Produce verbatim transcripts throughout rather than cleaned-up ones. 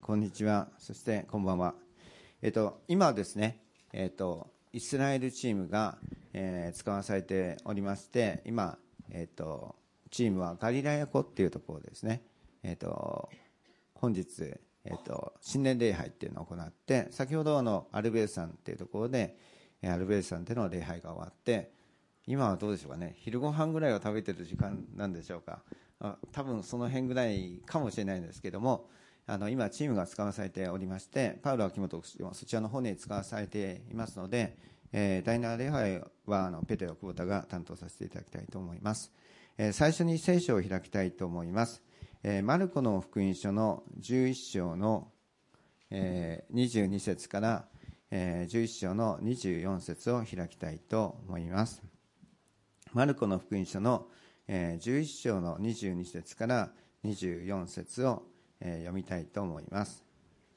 こんにちは、そしてこんばんは。えっと、今はですね、えっと、イスラエルチームが、えー、使わされておりまして、今、えっと、チームはガリラヤ湖っていうところですね、えっと、本日、えっと、新年礼拝っていうのを行って、先ほどのアルベール山っていうところで、アルベール山での礼拝が終わって、今はどうでしょうかね、昼ご飯ぐらいを食べてる時間なんでしょうか。あ、多分その辺ぐらいかもしれないんですけども、あの今チームが使わされておりまして、パウロ秋元もそちらの方に使わされていますので、えー、第七礼拝はあのペテロ久保田が担当させていただきたいと思います。えー、最初に聖書を開きたいと思います。えー、マルコの福音書のじゅういっ章の、えー、にじゅうに節から、えー、じゅういっ章のにじゅうよん節を開きたいと思います。マルコの福音書の、えー、じゅういっ章のにじゅうに節からにじゅうよん節を読みたいと思います。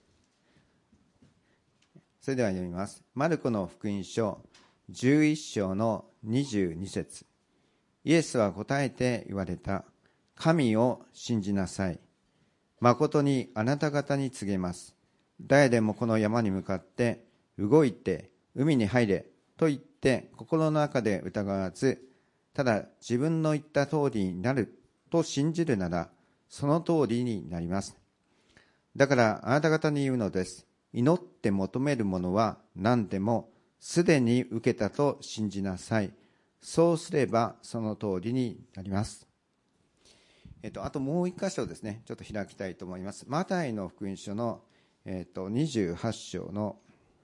それでは読みます。マルコの福音書じゅういっ章のにじゅうに節。イエスは答えて言われた。神を信じなさい。誠にあなた方に告げます。誰でもこの山に向かって動いて海に入れと言って心の中で疑わず、ただ自分の言った通りになると信じるなら、その通りになります。だからあなた方に言うのです。祈って求めるものは何でもすでに受けたと信じなさい。そうすればその通りになります。えっと、あともう一箇所ですね、ちょっと開きたいと思います。マタイの福音書の、えっと、にじゅうはち章の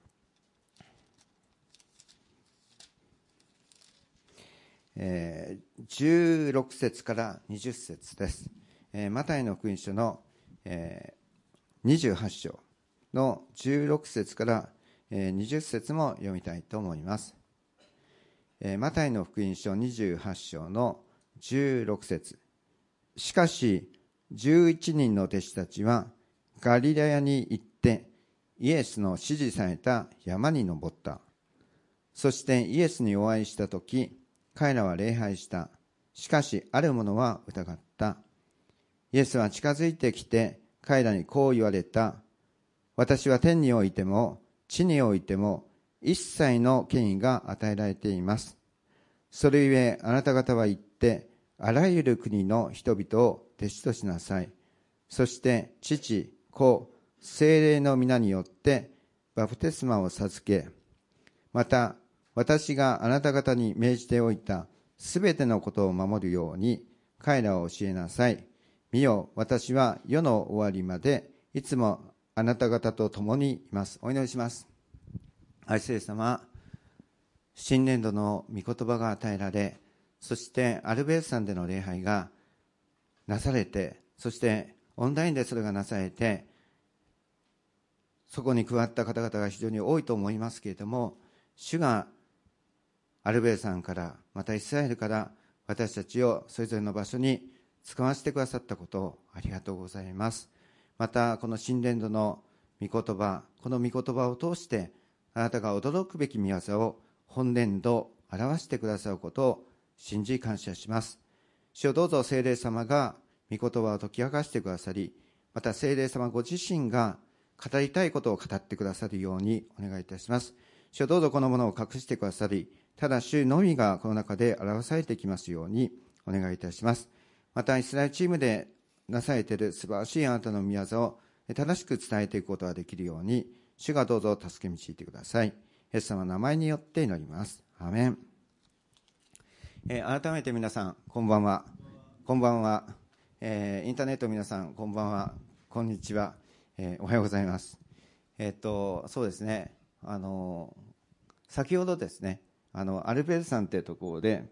えー、じゅうろく節からにじゅう節です。えー、マタイの福音書の、えー、にじゅうはち章のじゅうろく節から、えー、にじゅう節も読みたいと思います。えー、マタイの福音書にじゅうはち章のじゅうろく節。しかしじゅういちにんの弟子たちはガリラヤに行ってイエスの指示された山に登った。そしてイエスにお会いしたとき、彼らは礼拝した。しかしある者は疑った。イエスは近づいてきて彼らにこう言われた。私は天においても地においても一切の権威が与えられています。それゆえあなた方は行ってあらゆる国の人々を弟子としなさい。そして父、子、聖霊の皆によってバプテスマを授け、また私があなた方に命じておいたすべてのことを守るように彼らを教えなさい。見よ、私は世の終わりまでいつもあなた方と共にいます。お祈りします。愛する様、新年度の御言葉が与えられ、そしてアルベール山での礼拝がなされて、そしてオンラインでそれがなされて、そこに加わった方々が非常に多いと思いますけれども、主がアルベール山からまたイスラエルから私たちをそれぞれの場所に使わせてくださったことをありがとうございます。またこの新年度の御言葉、この御言葉を通してあなたが驚くべき御業を本年度表してくださることを信じ感謝します。主をどうぞ聖霊様が御言葉を解き明かしてくださり、また聖霊様ご自身が語りたいことを語ってくださるようにお願いいたします。主をどうぞこのものを隠してくださり、ただ主のみがこの中で表されてきますようにお願いいたします。またイスラエルチームでなされている素晴らしいあなたの御業を正しく伝えていくことができるように、主がどうぞ助け導いてください。イエス様の名前によって祈ります。アーメン。えー、改めて皆さんこんばんは。こんばんは。えー、インターネットの皆さんこんばんは。こんにちは。えー、おはようございます。えー、っとそうですね。あの先ほどですね。あのアルベール山というところで、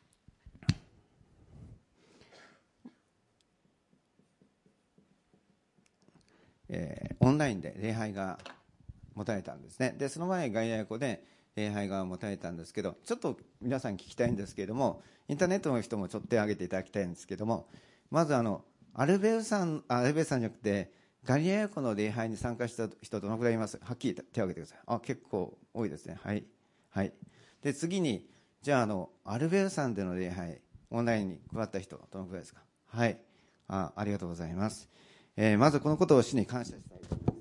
えー、オンラインで礼拝が持たれたんですね。でその前ガリラヤ湖で礼拝が持たれたんですけど、ちょっと皆さん聞きたいんですけれども、インターネットの人もちょっと手を挙げていただきたいんですけれども、まずあのアルベール山アルベール山じゃなくてガリラヤ湖の礼拝に参加した人どのくらいいます？はっきり手を挙げてください。あ、結構多いですね。はいはい。で次にじゃああのアルベール山での礼拝オンラインに加わった人どのくらいですか？はい。あ、ありがとうございます。えー、まずこのことを主に感謝したいと思います。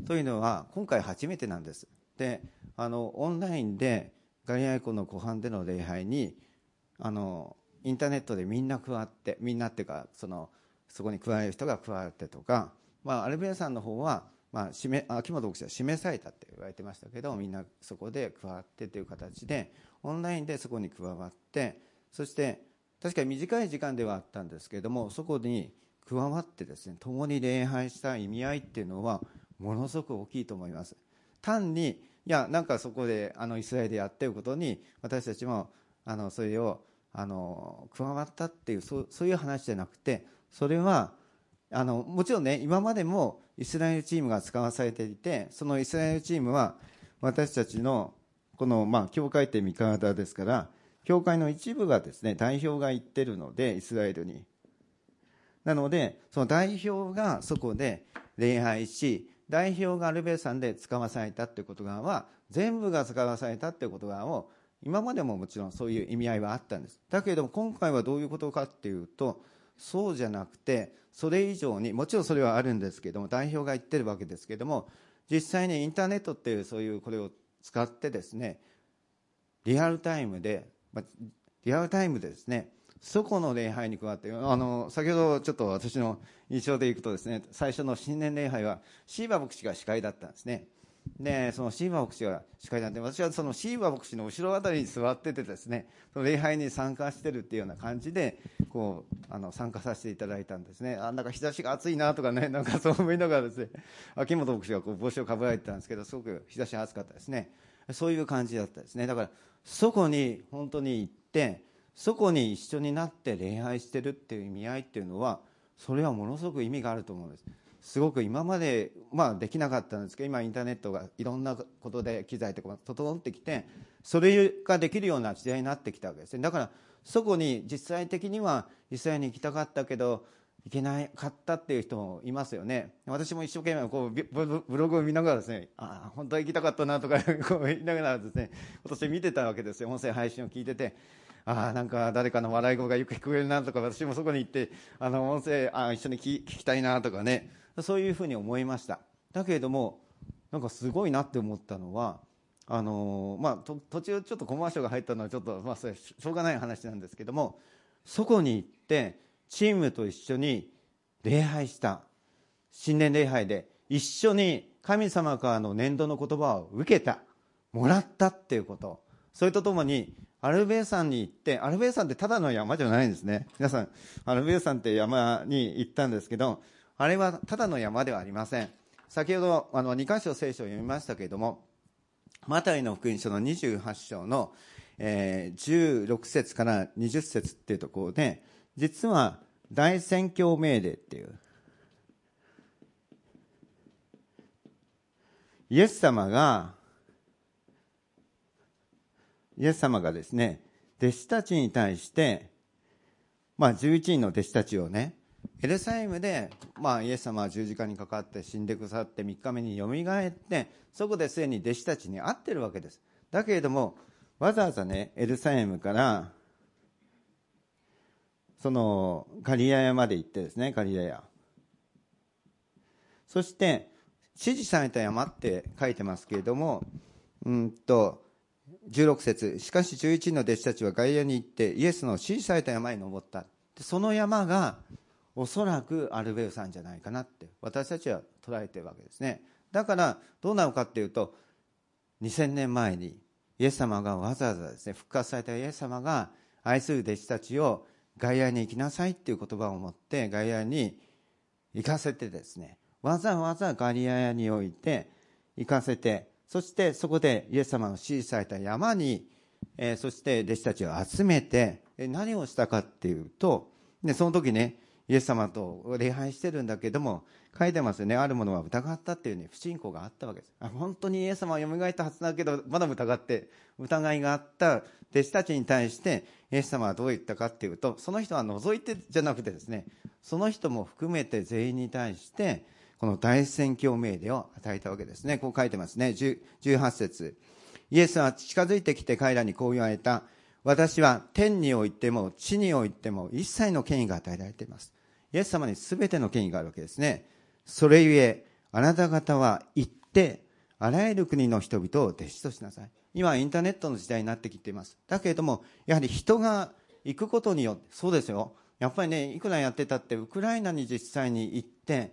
というのは今回初めてなんです。で、あのオンラインでガリラヤ湖の湖畔での礼拝にあのインターネットでみんな加わって、みんなっていうかそのそこに加わる人が加わってとか、まあ、アルベーさんの方は、まあ、示秋元牧師は示されたって言われてましたけど、みんなそこで加わってという形でオンラインでそこに加わって、そして確かに短い時間ではあったんですけれども、そこに加わってですね、共に礼拝した意味合いっていうのはものすごく大きいと思います。単にいやなんかそこであのイスラエルでやっていることに私たちもあのそれをあの加わったっていう、そう、そういう話じゃなくて、それはあのもちろんね、今までもイスラエルチームが使わされていて、そのイスラエルチームは私たちのこの、まあ、教会って味方ですから、教会の一部がですね、代表が行ってるので、イスラエルに。なので、その代表がそこで礼拝し、代表がアルベー山で使わされたっていうことは、全部が使わされたっていうことを、今までももちろんそういう意味合いはあったんです。だけれども、今回はどういうことかっていうと、そうじゃなくて、それ以上に、もちろんそれはあるんですけども、代表が言ってるわけですけども、実際にインターネットっていうそういうこれを使ってですね、リアルタイムで、リアルタイムでですね、そこの礼拝に加わって、あの先ほどちょっと私の印象でいくとですね、最初の新年礼拝はシーバ牧師が司会だったんですね。でそのシーバ牧師が司会なんで、私はそのシーバ牧師の後ろあたりに座っててですね、その礼拝に参加してるっていうような感じでこうあの参加させていただいたんですね。あ、なんか日差しが暑いなとかね、なんかそう思いながらですね、秋元牧師がこう帽子をかぶられてたんですけど、すごく日差しが暑かったですね。そういう感じだったですね。だからそこに本当に行って、そこに一緒になって礼拝してるっていう意味合いっていうのは、それはものすごく意味があると思うんです。すごく今まで、まあ、できなかったんですけど、今インターネットがいろんなことで機材とか整ってきて、それができるような時代になってきたわけですね。だからそこに実際的にはイスラエルに行きたかったけど行けなかったっていう人もいますよね。私も一生懸命こうブログを見ながらですね、ああ本当は行きたかったなとかこう言いながらですね、今年見てたわけですよ。音声配信を聞いてて、ああなんか誰かの笑い声がよく聞こえるなとか、私もそこに行ってあの音声あ一緒に 聞, 聞きたいなとかね、そういうふうに思いました。だけれどもなんかすごいなって思ったのは、あのーまあ、と途中ちょっとコマーシャルが入ったのはちょっと、まあ、それしょうがない話なんですけども、そこに行ってチームと一緒に礼拝した、新年礼拝で一緒に神様からの年度の言葉を受けた、もらったっていうこと、それとともにアルベー山に行って、アルベー山ってただの山じゃないんですね。皆さんアルベー山って山に行ったんですけど、あれはただの山ではありません。先ほどあのに箇所聖書を読みましたけれども、マタイの福音書のにじゅうはち章の、えー、じゅうろく節からにじゅう節っていうところで、実は大宣教命令っていう、イエス様がイエス様がですね、弟子たちに対して、まあ、じゅういちにんの弟子たちをね、エルサレムで、まあ、イエス様は十字架にかかって死んでくださってみっかめによみがえって、そこですでに弟子たちに会ってるわけです。だけれどもわざわざね、エルサレムからそのガリラヤまで行ってですね、ガリラヤ、そして指示された山って書いてますけれども、うんとじゅうろく節、しかしじゅういちにんの弟子たちはガリラヤに行ってイエスの指示された山に登った。でその山がおそらくアルベール山じゃないかなって私たちは捉えているわけですね。だからどうなのかっていうと、にせんねんまえにイエス様がわざわざですね、復活されたイエス様が愛する弟子たちをガリラヤに行きなさいっていう言葉を持ってガリラヤに行かせてですね、わざわざガリラヤにおいて行かせて、そしてそこでイエス様の指示された山に、えー、そして弟子たちを集めて、え何をしたかっていうと、でその時ね、イエス様と礼拝してるんだけども、書いてますよね、ある者は疑ったっていうね、不信仰があったわけです。あ本当にイエス様はよみがえったはずだけどまだ疑って、疑いがあった弟子たちに対してイエス様はどう言ったかっていうと、その人は除いてじゃなくてですね、その人も含めて全員に対してこの大宣教命令を与えたわけですね。こう書いてますね。じゅうはち節、イエスは近づいてきて彼らにこう言われた。私は天においても地においても一切の権威が与えられています。イエス様に全ての権威があるわけですね。それゆえあなた方は行ってあらゆる国の人々を弟子としなさい。今インターネットの時代になってきています。だけれどもやはり人が行くことによって、そうですよ、やっぱりね、いくらやってたってウクライナに実際に行って、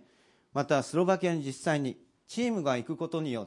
またスロバキアに実際にチームが行くことによって、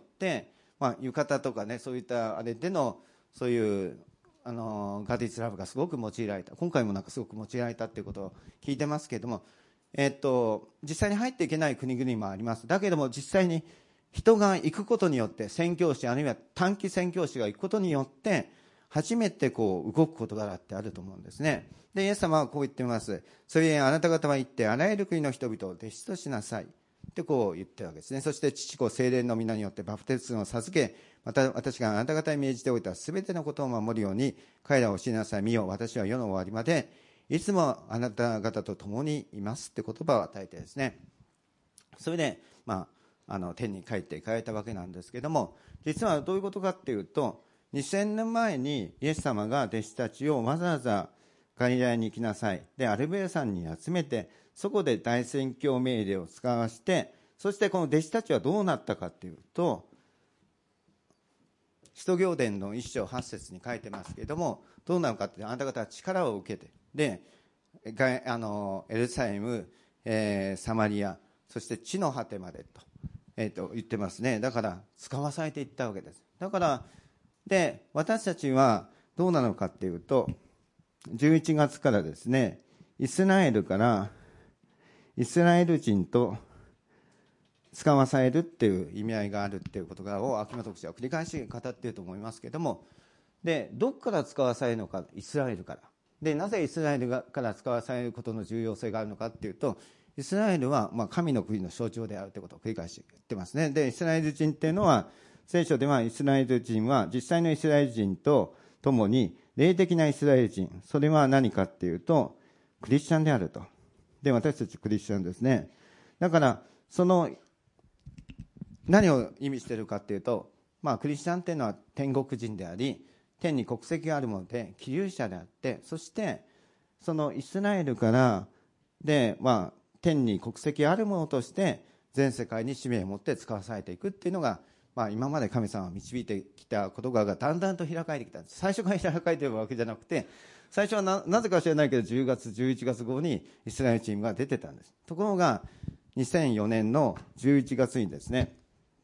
まあ、浴衣とかね、そういったあれでのそういうあのガディスラブがすごく用いられた、今回もなんかすごく用いられたということを聞いてますけれども、えっと、実際に入っていけない国々もあります。だけれども実際に人が行くことによって、宣教師あるいは短期宣教師が行くことによって初めてこう動く事柄ってあると思うんですね。でイエス様はこう言っています。それゆえあなた方は行ってあらゆる国の人々を弟子としなさいってこう言ってるわけですね。そして父子聖霊の皆によってバプテスマを授け、また私があなた方に命じておいたすべてのことを守るように彼らを教えなさい。見よ、私は世の終わりまでいつもあなた方と共にいますって言葉を与えてですね、それで、まあ、あの天に帰って行かれたわけなんですけども、実はどういうことかっていうと、にせんねんまえにイエス様が弟子たちをわざわざガリラヤに行きなさい、でアルベー山に集めて、そこで大宣教命令を使わして、そしてこの弟子たちはどうなったかっていうと、使徒行伝の一章八節に書いてますけれども、どうなのかって、あなた方は力を受けて、であのエルサレム、えー、サマリア、そして地の果てまでと、えー、と言ってますね。だから使わされていったわけです。だからで私たちはどうなのかっていうと、じゅういちがつからですね、イスラエルからイスラエル人と使わされるっていう意味合いがあるっていうことを秋元牧師は繰り返し語っていると思いますけれども、でどこから使わされるのか、イスラエルから。でなぜイスラエルから使わされることの重要性があるのかっていうと、イスラエルはまあ神の国の象徴であるということを繰り返し言ってますね。でイスラエル人っていうのは、聖書ではイスラエル人は実際のイスラエル人とともに霊的なイスラエル人、それは何かっていうとクリスチャンであると。で私たちクリスチャンですね。だからその何を意味しているかっていうと、まあ、クリスチャンっていうのは天国人であり、天に国籍があるもので希留者であって、そしてそのイスラエルからで、まあ、天に国籍あるものとして全世界に使命を持って使わされていくっていうのが、まあ、今まで神様が導いてきたことがだんだんと開かれてきたんです。最初から開かれているわけじゃなくて、最初は な, なぜか知らないけどじゅうがつじゅういちがつ号にイスラエルチームが出てたんです。ところがにせんよねんのじゅういちがつにですね、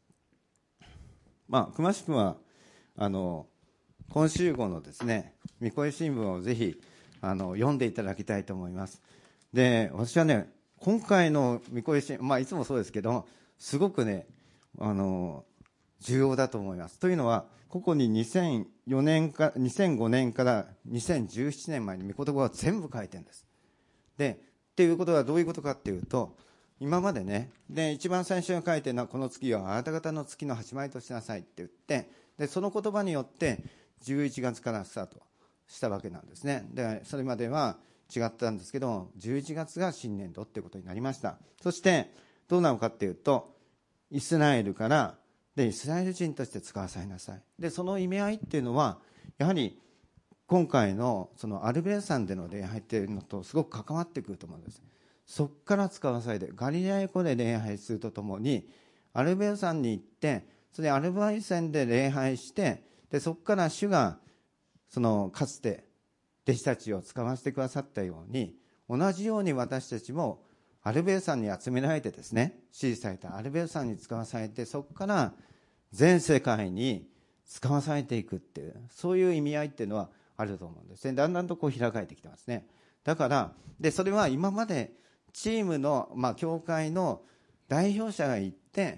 まあ、詳しくはあの今週号のですね、御声新聞をぜひあの読んでいただきたいと思います。で私はね、今回の御声新聞、まあ、いつもそうですけど、すごくねあの重要だと思います。というのは、ここににせんよねんかにせんごねんからにせんじゅうななねんまえに御言葉は全部書いてるんです。でっていうことはどういうことかっていうと、今までね、で一番最初に書いてるのは、この月はあなた方の月の始まりとしなさいって言って、でその言葉によってじゅういちがつからスタートしたわけなんですね。でそれまでは違ったんですけど、じゅういちがつが新年度っていうことになりました。そしてどうなのかっていうと、イスラエルからでイスラエル人として使わされなさい。でその意味合いっていうのは、やはり今回のそのアルベー山での礼拝っていうのとすごく関わってくると思うんです。そこから使わされて、ガリラヤ湖で礼拝するとともにアルベー山に行って、それでアルバイ山で礼拝して、でそこから主がそのかつて弟子たちを使わせてくださったように、同じように私たちもアルベー山に集められてですね、指示されたアルベー山に使わされて、そこから全世界に使わされていくっていう、そういう意味合いっていうのはあると思うんですね。だんだんとこう開かれてきてますね。だからでそれは今までチームの、まあ、教会の代表者が行って、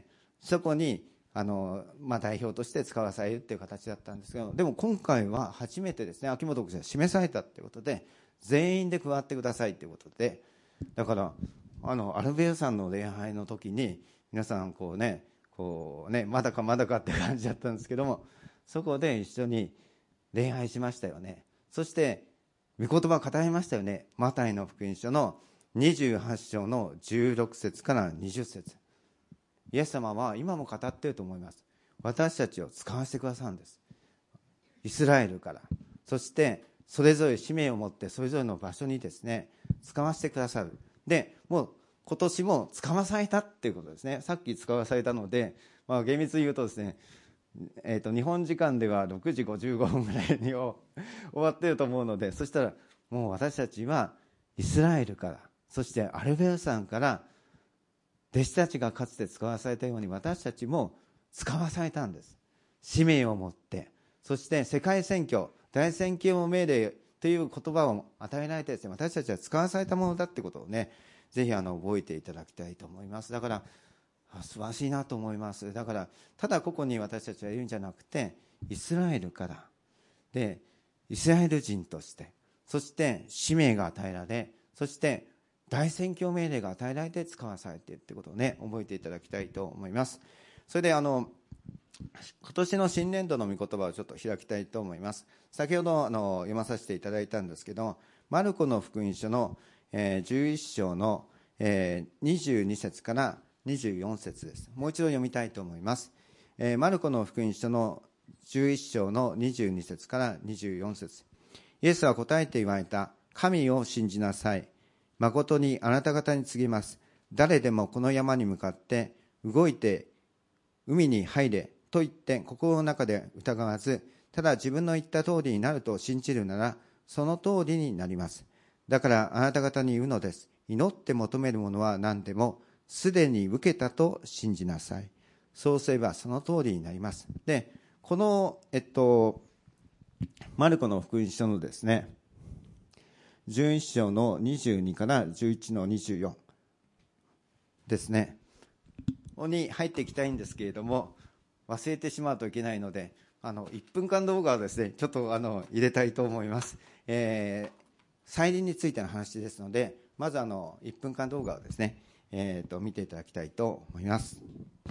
そこにあの、まあ、代表として使わされるっていう形だったんですけど、でも今回は初めてですね、秋元牧師が示されたということで、全員で加わってくださいということで、だからあのアルベー山の礼拝の時に皆さんこうね、こうね、まだかまだかって感じだったんですけども、そこで一緒に礼拝しましたよね。そして御言葉を語りましたよね。マタイの福音書のにじゅうはち章のじゅうろく節からにじゅう節。イエス様は今も語っていると思います。私たちを使わせてくださるんです。イスラエルから、そしてそれぞれ使命を持ってそれぞれの場所にですね、使わせてくださる。でもう今年も使わされたっていうことですね。さっき使わされたので、まあ、厳密に言うとですね、えー、と日本時間ではろくじごじゅうごふんぐらいに終わっていると思うので、そしたらもう私たちはイスラエルから、そしてアルベル山から弟子たちがかつて使わされたように私たちも使わされたんです。使命を持って、そして世界宣教、大宣教命令という言葉を与えられてですね、私たちは使わされたものだってことをね、ぜひあの覚えていただきたいと思います。だから素晴らしいなと思います。だからただここに私たちはいるんじゃなくて、イスラエルからでイスラエル人として、そして使命が与えられ、そして大宣教命令が与えられて使わされているということをね、覚えていただきたいと思います。それであの今年の新年度の御言葉をちょっと開きたいと思います。先ほどあの読まさせていただいたんですけど、マルコの福音書の、えー、じゅういっ章の、えー、にじゅうに節からにじゅうよん節です。もう一度読みたいと思います。えー、マルコの福音書のじゅういっ章のにじゅうに節からにじゅうよん節。イエスは答えて言われた。神を信じなさい。誠にあなた方に告げます。誰でもこの山に向かって動いて海に入れと言って心の中で疑わず、ただ自分の言った通りになると信じるならその通りになります。だからあなた方に言うのです。祈って求めるものは何でもすでに受けたと信じなさい。そうすればその通りになります。で、このえっとマルコの福音書のですね、じゅういっ章のにじゅうにからじゅういちのにじゅうよんですね。ここに入っていきたいんですけれども、忘れてしまうといけないので、あのいっぷんかん動画をですね、ちょっとあの入れたいと思います。えー、再臨についての話ですので、まずあのいっぷんかん動画をですね、えー、と見ていただきたいと思います。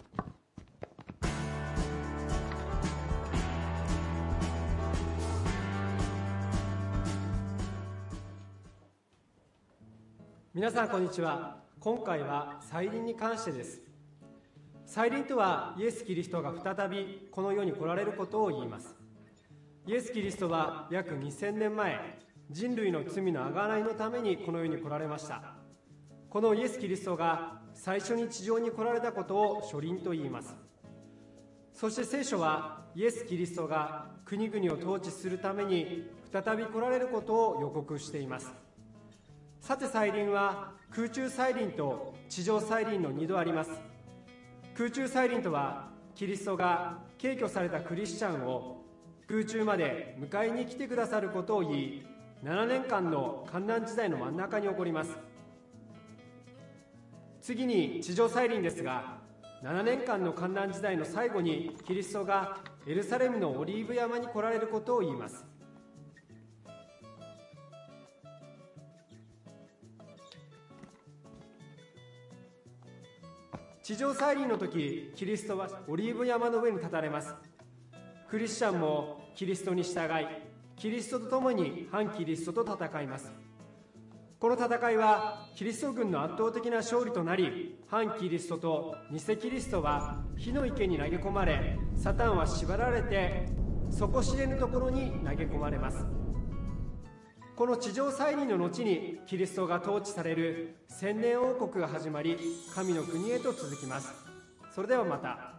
皆さんこんにちは。今回は再臨に関してです。再臨とはイエス・キリストが再びこの世に来られることを言います。イエス・キリストは約にせんねんまえ、人類の罪の贖いのためにこの世に来られました。このイエス・キリストが最初に地上に来られたことを初臨と言います。そして聖書はイエス・キリストが国々を統治するために再び来られることを予告しています。さて再臨は空中再臨と地上再臨のにどあります。空中再臨とはキリストが敬挙されたクリスチャンを空中まで迎えに来てくださることを言い、ななねんかんの患難時代の真ん中に起こります。次に地上再臨ですが、ななねんかんの患難時代の最後にキリストがエルサレムのオリーブ山に来られることを言います。地上再臨の時、キリストはオリーブ山の上に立たれます。クリスチャンもキリストに従い、キリストと共に反キリストと戦います。この戦いはキリスト軍の圧倒的な勝利となり、反キリストと偽キリストは火の池に投げ込まれ、サタンは縛られて底知れぬところに投げ込まれます。この地上再臨の後にキリストが統治される千年王国が始まり、神の国へと続きます。それではまた。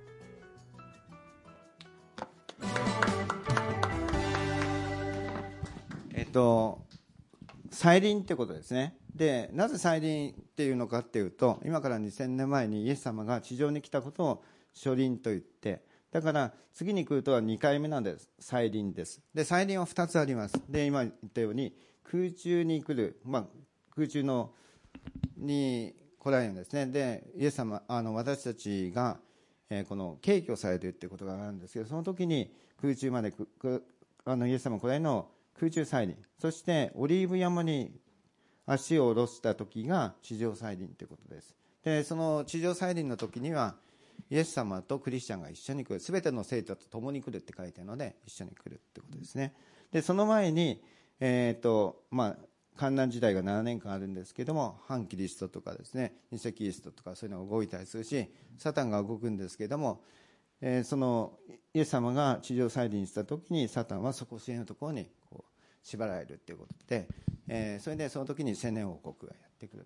えっと再臨ってことですね。で、なぜ再臨っていうのかっていうと、今からにせんねんまえにイエス様が地上に来たことを初臨と言って、だから次に来るとはにかいめなんです。再臨です。で、再臨はふたつあります。で、今言ったように空中に来る、まあ、空中のに来られるんですね。で、イエス様、あの私たちが、えー、この敬挙されるっていうことがあるんですけど、その時に空中までくくあのイエス様来られるのを空中再臨、そしてオリーブ山に足を下ろした時が地上再臨ということです。で、その地上再臨の時にはイエス様とクリスチャンが一緒に来る、すべての生徒と共に来るって書いてあるので一緒に来るってことですね。で、その前に、えーとまあ、患難時代がななねんかんあるんですけども、反キリストとかですね、偽キリストとかそういうのが動いたりするし、サタンが動くんですけども、えー、そのイエス様が地上再臨した時にサタンは底知れぬところにこう縛られるということで、えー、それでその時に千年王国がやってくると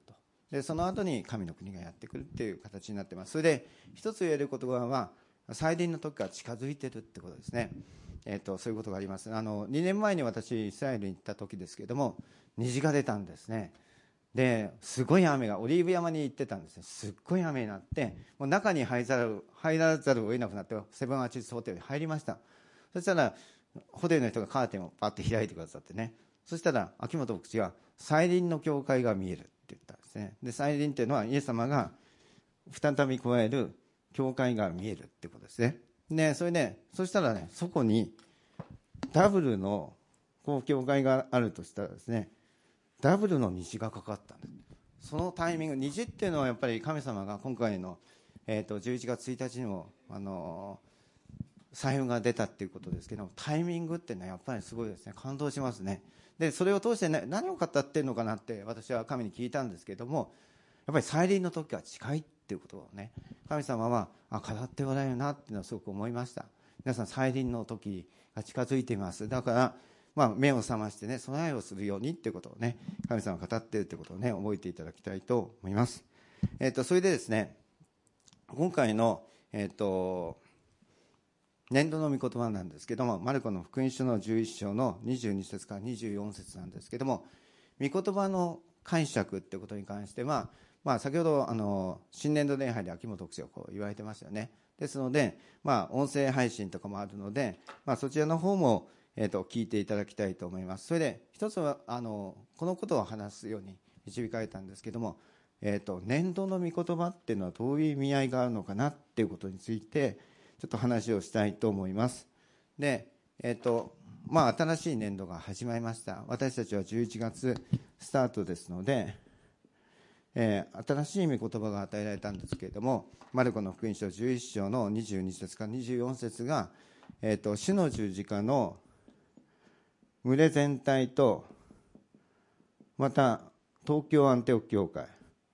でその後に神の国がやってくるっていう形になっています。それで一つ言える言葉は再臨の時が近づいてるってことですね。えー、とそういうことがあります。あのにねんまえに私イスラエルに行った時ですけれども、虹が出たんですね。ですごい雨が、オリーブ山に行ってたんですね。すっごい雨になって、もう中に入らざる入らざるを得なくなって、セブンアーチスホテルに入りました。そしたらホテルの人がカーテンをパッと開いてくださってね、そしたら秋元牧師が再臨の教会が見えるって言ったんですね。で再臨っていうのはイエス様が再び加える教会が見えるってことですね。でそれでそしたらね、そこにダブルのこう教会があるとしたらですね、ダブルの虹がかかったんです。そのタイミング、虹っていうのはやっぱり神様が今回の、えー、とじゅういちがつついたちにもあの彩雲が出たっていうことですけど、タイミングっていうのはやっぱりすごいですね。感動しますね。でそれを通して、ね、何を語ってるのかなって私は神に聞いたんですけども、やっぱり再臨の時が近いっていうことをね、神様はあ語っておられるなっていうのはすごく思いました。皆さん再臨の時が近づいています。だからまあ、目を覚ましてね、備えをするようにっていうことをね、神様が語っているということをね、覚えていただきたいと思います。えっと、それでですね、今回の、えっと、年度の御言葉なんですけども、マルコの福音書のじゅういっ章のにじゅうに節からにじゅうよん節なんですけども、御言葉の解釈ってことに関しては、まあ、先ほどあの新年度礼拝で秋元牧師がこう言われてましたよね。ですので、まあ、音声配信とかもあるので、まあ、そちらの方もえー、と聞いていただきたいと思います。それで一つはあのこのことを話すように導かれたんですけども、えー、と年度の御言葉っていうのはどういう意味合いがあるのかなっていうことについてちょっと話をしたいと思います。で、えーとまあ、新しい年度が始まりました。私たちはじゅういちがつスタートですので、えー、新しい御言葉が与えられたんですけれども、マルコの福音書じゅういっ章のにじゅうに節からにじゅうよん節が、えー、と主の十字架の群れ全体と、また東京アンテオ教会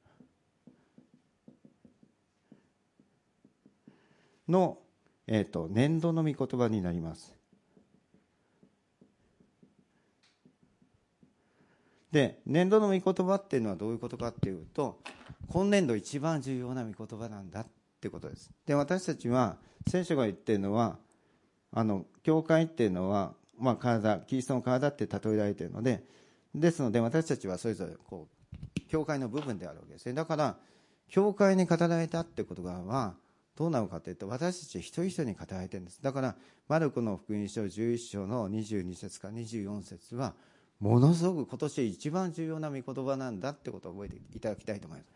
の、えー、と年度の御言葉になります。で、年度の御言葉っていうのはどういうことかっていうと、今年度一番重要な御言葉なんだってことです。で、私たちは聖書が言っているのは、あの教会っていうのはまあ、体、キリストの体って例えられているので、ですので私たちはそれぞれこう教会の部分であるわけですね。だから教会に語られたってことはどうなのかというと、私たち一人一人に語られているんです。だからマルコの福音書じゅういっ章のにじゅうに節からにじゅうよん節はものすごく今年一番重要な御言葉なんだってことを覚えていただきたいと思います。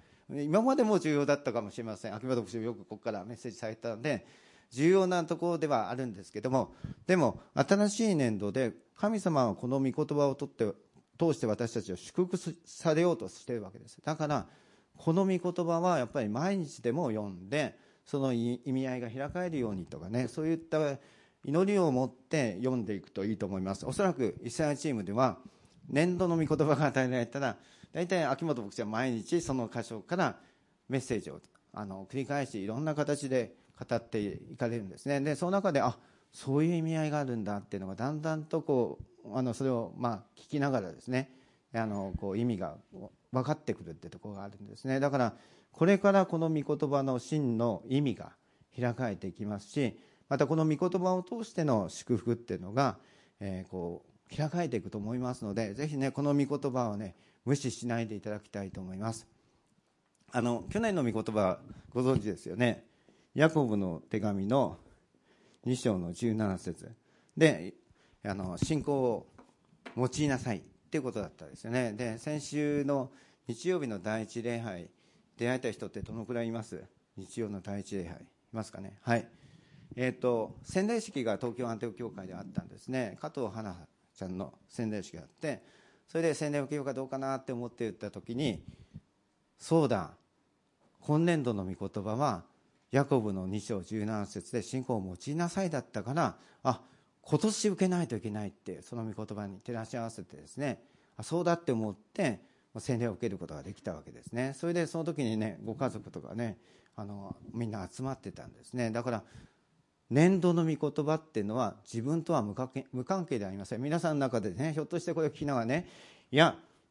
今までも重要だったかもしれません。秋元牧師もよくここからメッセージされたので重要なところではあるんですけども、でも新しい年度で神様はこの御言葉をとって通して私たちを祝福されようとしているわけです。だからこの御言葉はやっぱり毎日でも読んで、その意味合いが開かれるようにとかね、そういった祈りを持って読んでいくといいと思います。おそらくイスラエルチームでは年度の御言葉が与えられたら、大体秋元牧師は毎日その箇所からメッセージをあの繰り返していろんな形で語っていかれるんですね。でその中であそういう意味合いがあるんだっていうのがだんだんとこうあのそれをまあ聞きながらですね、あのこう意味が分かってくるってところがあるんですね。だからこれからこの御言葉の真の意味が開かれていきますし、またこの御言葉を通しての祝福っていうのが、えー、こう開かれていくと思いますので、ぜひねこの御言葉をね無視しないでいただきたいと思います。あの去年の御言葉ご存知ですよね。ヤコブの手紙のに章のじゅうなな節で、あの信仰を用いなさいっていうことだったんですよね。で先週の日曜日の第一礼拝出会えた人ってどのくらいいます？日曜の第一礼拝いますかね。はい。えーと洗礼式が東京アンテオ教会であったんですね。加藤花ちゃんの洗礼式があって、それで洗礼を受けようかどうかなって思って言った時に、そうだ今年度の御言葉はヤコブのに章じゅうなな節で信仰を用いなさいだったから、あ今年受けないといけないってその御言葉に照らし合わせてですね、あそうだって思って洗礼を受けることができたわけですね。それでその時にねご家族とかねあのみんな集まってたんですね。だから年度の御言葉っていうのは自分とは無関係、無関係ではありません。皆さんの中でねひょっとしてこれを聞きながらね、いや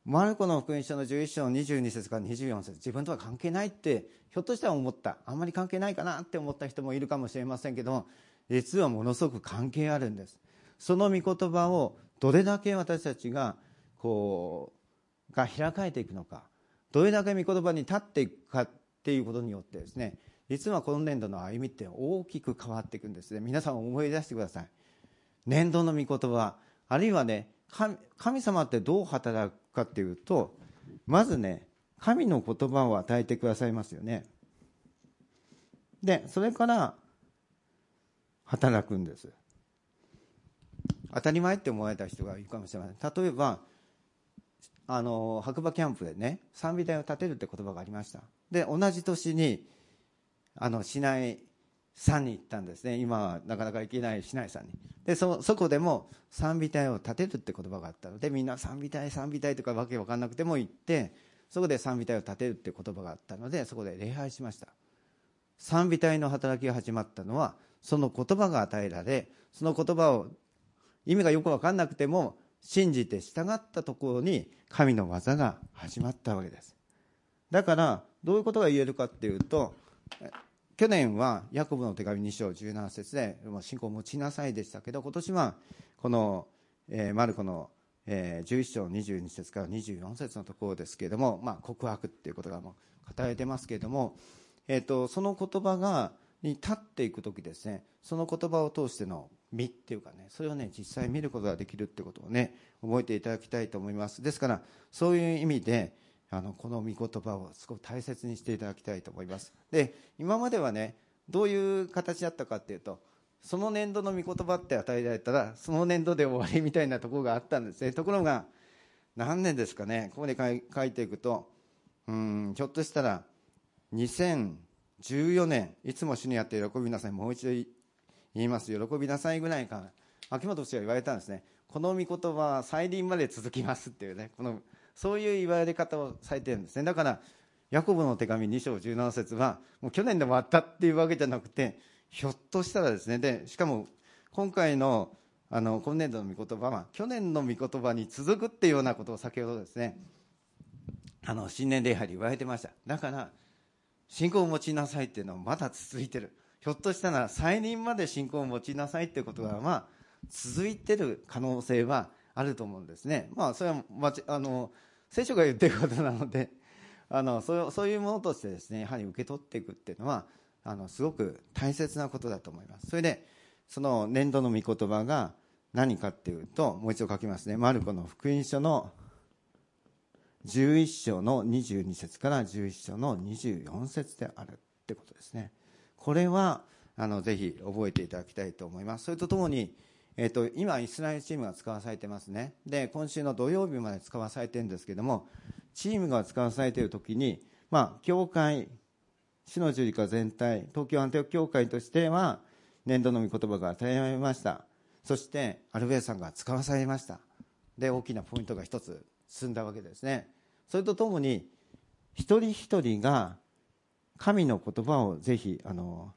マルコの福音書のじゅういっ章のにじゅうに節からにじゅうよん節、自分とは関係ないってひょっとしたら思った、あんまり関係ないかなって思った人もいるかもしれませんけども、実はものすごく関係あるんです。その御言葉をどれだけ私たちがこうが開かれていくのか、どれだけ御言葉に立っていくかっていうことによってですね、実はこの年度の歩みって大きく変わっていくんですね。皆さん思い出してください。年度の御言葉、あるいはね、神, 神様ってどう働くかっていうと、まずね、神の言葉を与えてくださいますよね。でそれから働くんです。当たり前って思われた人がいるかもしれません。例えばあの白馬キャンプでね、賛美台を建てるって言葉がありました。で同じ年にあの市内山に行ったんですね。今はなかなか行けない市内山に。で そ, そこでも賛美隊を建てるって言葉があったので、みんな賛美隊賛美隊とかわけわかんなくても行って、そこで賛美隊を建てるって言葉があったので、そこで礼拝しました。賛美隊の働きが始まったのは、その言葉が与えられ、その言葉を意味がよくわかんなくても信じて従ったところに神の技が始まったわけです。だからどういうことが言えるかっていうと、去年はヤコブの手紙に章じゅうなな節で信仰を持ちなさいでしたけど、今年はこの、えー、マルコの、えー、じゅういっ章にじゅうに節からにじゅうよん節のところですけれども、まあ、告白っていうことがもう語られてますけれども、えー、とその言葉がに立っていくときですね、その言葉を通しての実っていうかね、それをね実際見ることができるってことをね覚えていただきたいと思います。ですからそういう意味であのこの御言葉をすごく大切にしていただきたいと思います。で今まではねどういう形だったかっていうと、その年度の御言葉って与えられたらその年度で終わりみたいなところがあったんですね。ところが何年ですかね、ここで書いていくと、うーんひょっとしたらにせんじゅうよねん、いつも主にやって喜びなさい、もう一度言います、喜びなさいぐらいから秋元氏が言われたんですね。この御言葉は再臨まで続きますっていうね、このそういう言われ方をされてるんですね。だからヤコブの手紙に章じゅうなな節はもう去年で終わったっていうわけじゃなくて、ひょっとしたらですね、でしかも今回のあの今年度の御言葉は去年の御言葉に続くっていうようなことを先ほどですね、あの新年礼拝で言われてました。だから信仰を持ちなさいっていうのはまだ続いてる。ひょっとしたら再臨まで信仰を持ちなさいっていうことがまあ続いてる可能性はあると思うんですね。まあそれはまちあの聖書が言ってることなので、あのそう、そういうものとしてですね、やはり受け取っていくっていうのはあのすごく大切なことだと思います。それでその年度の御言葉が何かっていうと、もう一度書きますね。マルコの福音書のじゅういっ章のにじゅうに節からじゅういっ章のにじゅうよん節であるってことですね。これはあのぜひ覚えていただきたいと思います。それとともに、えー、と今イスラエルチームが使わされてますね。で今週の土曜日まで使わされてるんですけども、チームが使わされているときに、まあ、教会主の十字架全体、東京アンテオ教会としては年度の御言葉が与えられました。そしてアルベーさんが使わされました。で大きなポイントが一つ進んだわけですね。それとともに一人一人が神の言葉をぜひあの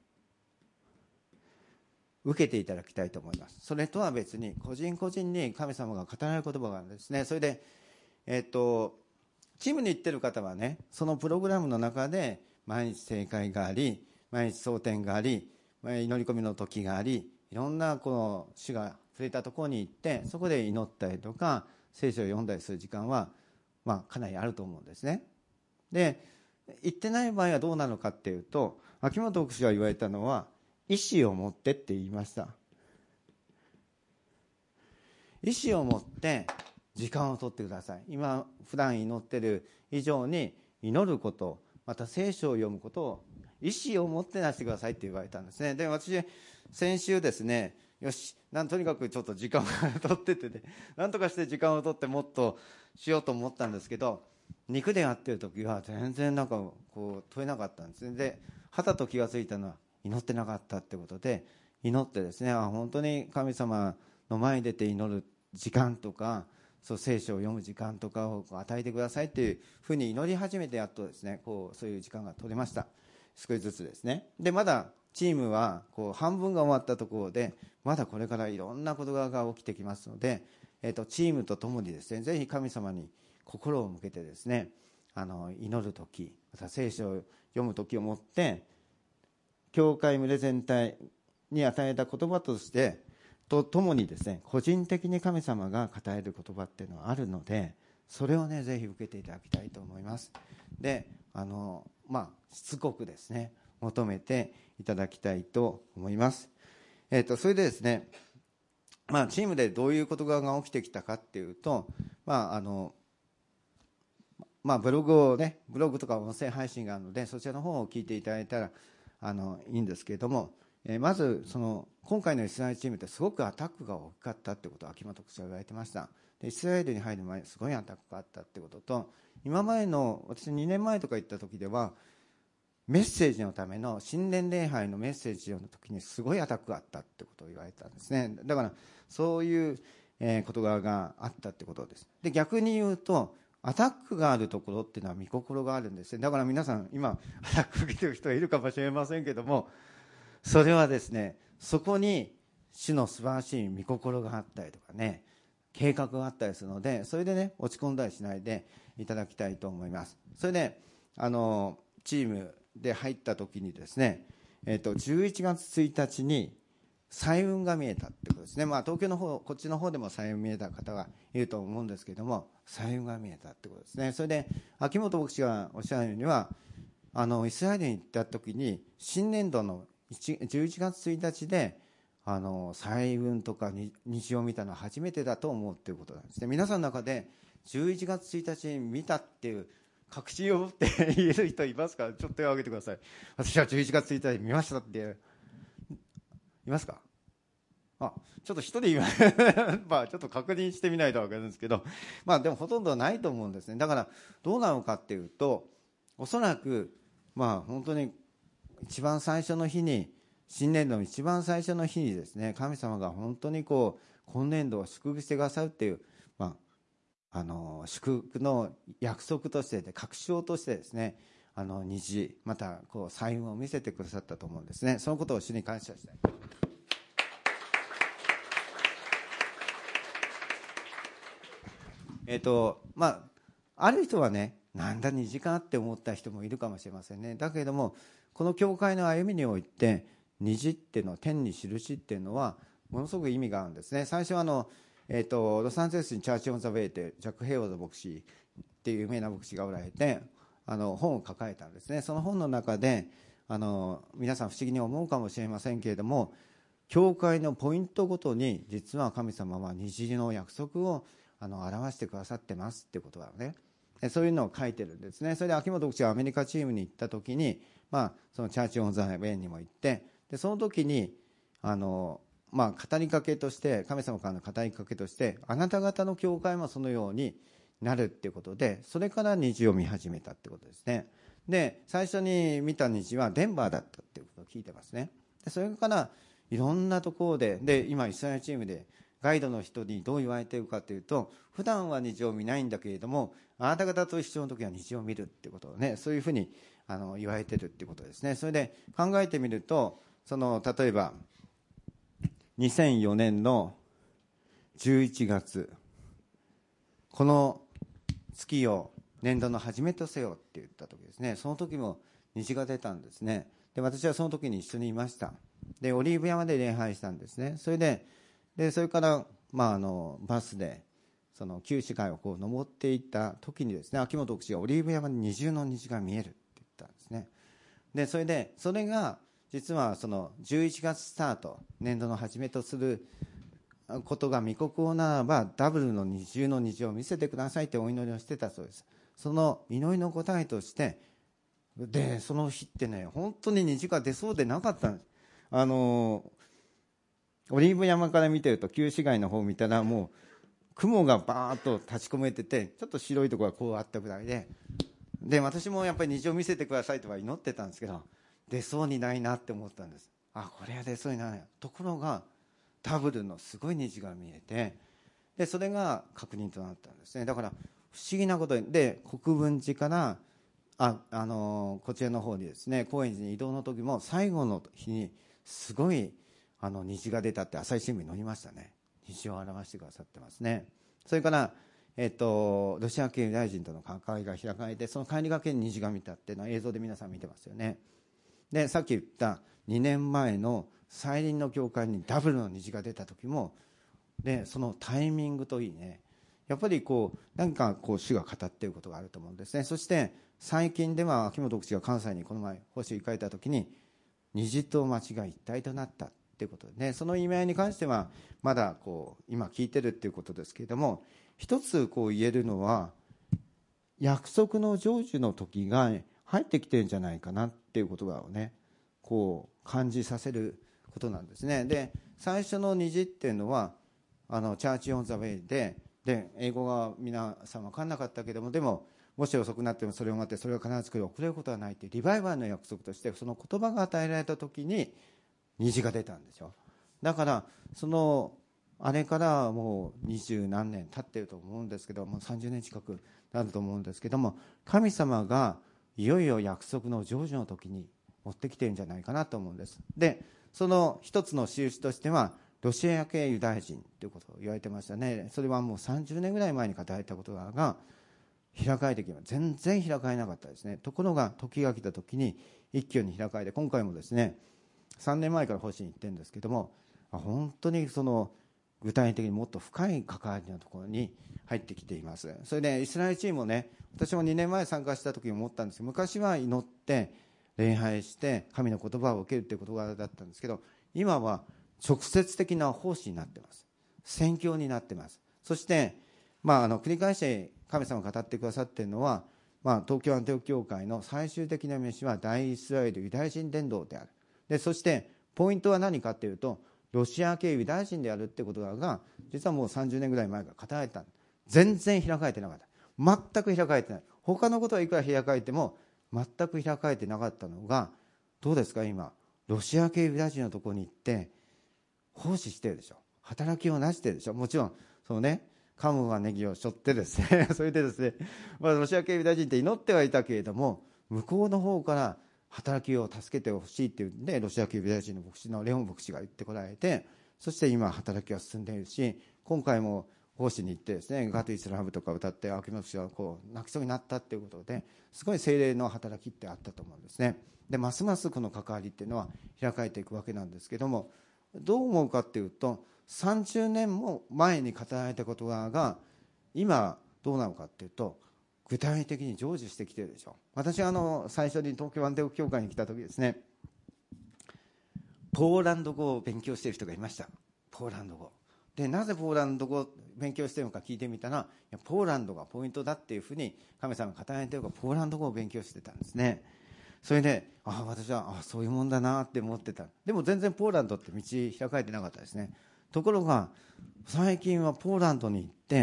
受けていただきたいと思います。それとは別に個人個人に神様が語られる言葉があるんですね。それで、えっと、チームに行ってる方はね、そのプログラムの中で毎日正会があり、毎日蒼天があり、祈り込みの時があり、いろんなこの主が触れたところに行ってそこで祈ったりとか聖書を読んだりする時間はまあ、かなりあると思うんですね。で言ってない場合はどうなのかっていうと、秋元牧師が言われたのは意思を持ってって言いました。意思を持って時間を取ってください。今普段祈ってる以上に祈ること、また聖書を読むことを意思を持ってなしてくださいって言われたんですね。で私先週ですね、よしなんとにかくちょっと時間を取っててね、なんとかして時間を取ってもっとしようと思ったんですけど、肉でやってる時は全然なんかこう取れなかったんですね。ではたと気がついたのは祈ってなかったってことで、祈ってですね、あ本当に神様の前に出て祈る時間とか、そう聖書を読む時間とかを与えてくださいっていうふうに祈り始めてやっとですね、こうそういう時間が取れました。少しずつですね。でまだチームはこう半分が終わったところで、まだこれからいろんなことが起きてきますので、えー、とチームとともにですね、ぜひ神様に心を向けてですね、あの祈るとき、また聖書を読むときをもって、教会群れ全体に与えた言葉としてとともにですね、個人的に神様が語れる言葉っていうのはあるので、それをねぜひ受けていただきたいと思います。で、あのまあしつこくですね求めていただきたいと思います。えーとそれでですね、まあチームでどういう事柄が起きてきたかっていうと、まああのまあブログをねブログとか音声配信があるので、そちらの方を聞いていただいたらあのいいんですけれども、えー、まずその今回のイスラエルチームってすごくアタックが大きかったってことを秋元牧師は言われてました。でイスラエルに入る前にすごいアタックがあったってことと、今までの私にねんまえとか行った時ではメッセージのための新年礼拝のメッセージの時にすごいアタックがあったってことを言われたんですね。だからそういう事柄があったってことです。で逆に言うとアタックがあるところっていうのは御心があるんですね。だから皆さん今アタック受けてる人はいるかもしれませんけども、それはですね、そこに主の素晴らしい御心があったりとかね、計画があったりするので、それでね落ち込んだりしないでいただきたいと思います。それであのチームで入った時にですね、えー、とじゅういちがつついたちに彩雲が見えたってことですね。まあ東京の方、こっちの方でも彩雲見えた方がいると思うんですけども、彩雲が見えたってことですね。それで秋元牧師がおっしゃるようには、あのイスラエルに行った時に新年度のじゅういちがつついたちであの彩雲とか虹を見たのは初めてだと思うっていうことなんですね。皆さんの中でじゅういちがつついたちに見たっていう確信を持って言える人いますか？ちょっと手を挙げてください。私はじゅういちがつついたちに見ましたっていますか？あ、ちょっと一人今まあちょっと確認してみないと分かるんですけど、まあでもほとんどないと思うんですね。だからどうなのかっていうと、おそらくまあ本当に一番最初の日に、新年度の一番最初の日にですね、神様が本当にこう今年度を祝福してくださるっていう、まああの祝福の約束としてで、確証としてですね、あの虹またこう彩雲を見せてくださったと思うんですね。そのことを主に感謝したい。えっとまあある人はね、なんだにじかって思った人もいるかもしれませんね。だけれどもこの教会の歩みにおいて虹っていうのは、天に印っていうのはものすごく意味があるんですね。最初はあの、えー、とロサンゼルスにチャーチ・オン・ザ・ウェイってジャック・ヘイワード牧師っていう有名な牧師がおられて、あの本を書かれたんですね。その本の中であの皆さん不思議に思うかもしれませんけれども、教会のポイントごとに実は神様は虹の約束をあの表してくださってますってことだね。そういうのを書いてるんですね。それで秋元牧師がアメリカチームに行った時に、まあ、そのチャーチ・オン・ザ・ウェイにも行って、でその時にあの、まあ、語りかけとして、神様からの語りかけとして、あなた方の教会もそのようになるっていうことで、それから虹を見始めたってことですね。で最初に見た虹はデンバーだったっていうことを聞いてますね。でそれからいろんなところで、で今イスラエルチームでガイドの人にどう言われているかというと、普段は虹を見ないんだけれども、あなた方と一緒の時は虹を見るっていうことをね、そういうふうにあの言われているっていうことですね。それで考えてみると、その例えばにせんよねんのじゅういちがつ、この月を年度の初めとせよって言った時ですね、その時も虹が出たんですね。で私はその時に一緒にいました。でオリーブ山で礼拝したんですね。それででそれから、まあ、あのバスでその旧市街をこう登っていった時にですね、秋元牧師がオリーブ山に二重の虹が見えるって言ったんですね。でそれでそれが実はそのじゅういちがつスタート、年度の始めとすることが御心ならば、ダブルの二重の虹を見せてくださいってお祈りをしてたそうです。その祈りの答えとして、でその日ってね、本当に虹が出そうでなかったんです。あのオリーブ山から見てると、旧市街の方を見たらもう雲がバーッと立ち込めてて、ちょっと白いところがこうあったぐらいで、で私もやっぱり虹を見せてくださいとは祈ってたんですけど、出そうにないなって思ったんです。あ、これは出そうにない。ところがダブルのすごい虹が見えて、でそれが確認となったんですね。だから不思議なことで、国分寺からあ、あのー、こちらの方にですね、高円寺に移動の時も最後の日にすごいあの虹が出たって朝日新聞に載りましたね。虹を表してくださってますね。それから、 えっと、ロシア系ユダヤ人との関わりが開かれて、その帰りがけに虹が見たっていうのは映像で皆さん見てますよね。でさっき言ったにねんまえの再臨の教会にダブルの虹が出た時も、でそのタイミングといいね、やっぱりこう何かこう主が語っていることがあると思うんですね。そして最近では秋元牧師が関西にこの前奉仕行かれた時に、虹と町が一体となったっていうことでね、その意味合いに関してはまだこう今聞いてるっていうことですけれども、一つこう言えるのは、約束の成就の時が入ってきてるんじゃないかなっていう言葉をね、こう感じさせることなんですね。で最初の虹っていうのはあのチャーチ・オン・ザ・ウェイで、で英語が皆さん分かんなかったけども、でももし遅くなってもそれを待って、それは必ず来る、遅れることはないというリバイバルの約束として、その言葉が与えられた時に虹が出たんでしょ。だからそのあれからもう二十何年経っていると思うんですけども、さんじゅうねん近くなると思うんですけども、神様がいよいよ約束の成就の時に持ってきているんじゃないかなと思うんです。でその一つの印としては、ロシア系ユダヤ人ということを言われてましたね。それはもうさんじゅうねんぐらい前に語られたことが開かれてきます。全然開かれなかったですね。ところが時が来た時に一挙に開かれて、今回もですねさんねんまえから奉仕に行ってるんですけども、本当にその具体的にもっと深い関わりのところに入ってきています。それでイスラエルチームもね、私もにねんまえ参加した時に思ったんですけど、昔は祈って礼拝して神の言葉を受けるという事柄だったんですけど、今は直接的な奉仕になっています。宣教になっています。そして、まあ、あの繰り返し神様が語ってくださっているのは、まあ、東京アンテオキ教会の最終的な飯は大イスラエルユダヤ人伝道である。でそしてポイントは何かというと、ロシア系ユダヤ人であるってことが実はもうさんじゅうねんぐらい前から語られた。全然開かれてなかった。全く開かれてない。他のことはいくら開かれても全く開かれてなかったのが、どうですか、今ロシア系ユダヤ人のところに行って奉仕してるでしょ。働きをなしてるでしょ。もちろんそのね、カムはネギを背負ってですねそれでですね、まあ、ロシア系ユダヤ人って祈ってはいたけれども、向こうの方から働きを助けてほしいっていうんで、ロシア系ユダヤ人の牧師のレオン牧師が言ってこられて、そして今働きは進んでいるし、今回も奉仕に行ってですね、ガトイスラムとか歌って秋元氏がこう泣きそうになったっていうことで、すごい聖霊の働きってあったと思うんですね。でますますこの関わりっていうのは開かれていくわけなんですけども、どう思うかっていうと、さんじゅうねんも前に語られたことが今どうなのかっていうと、具体的に成就してきているでしょう。私はあの最初に東京アンテオキ教会に来た時ですね、ポーランド語を勉強している人がいました。ポーランド語で、なぜポーランド語を勉強しているのか聞いてみたら、いやポーランドがポイントだっていうふうに神様が語られているから、ポーランド語を勉強してたんですね。それであ私はあそういうもんだなって思ってた。でも全然ポーランドって道開かれてなかったですね。ところが最近はポーランドに行って、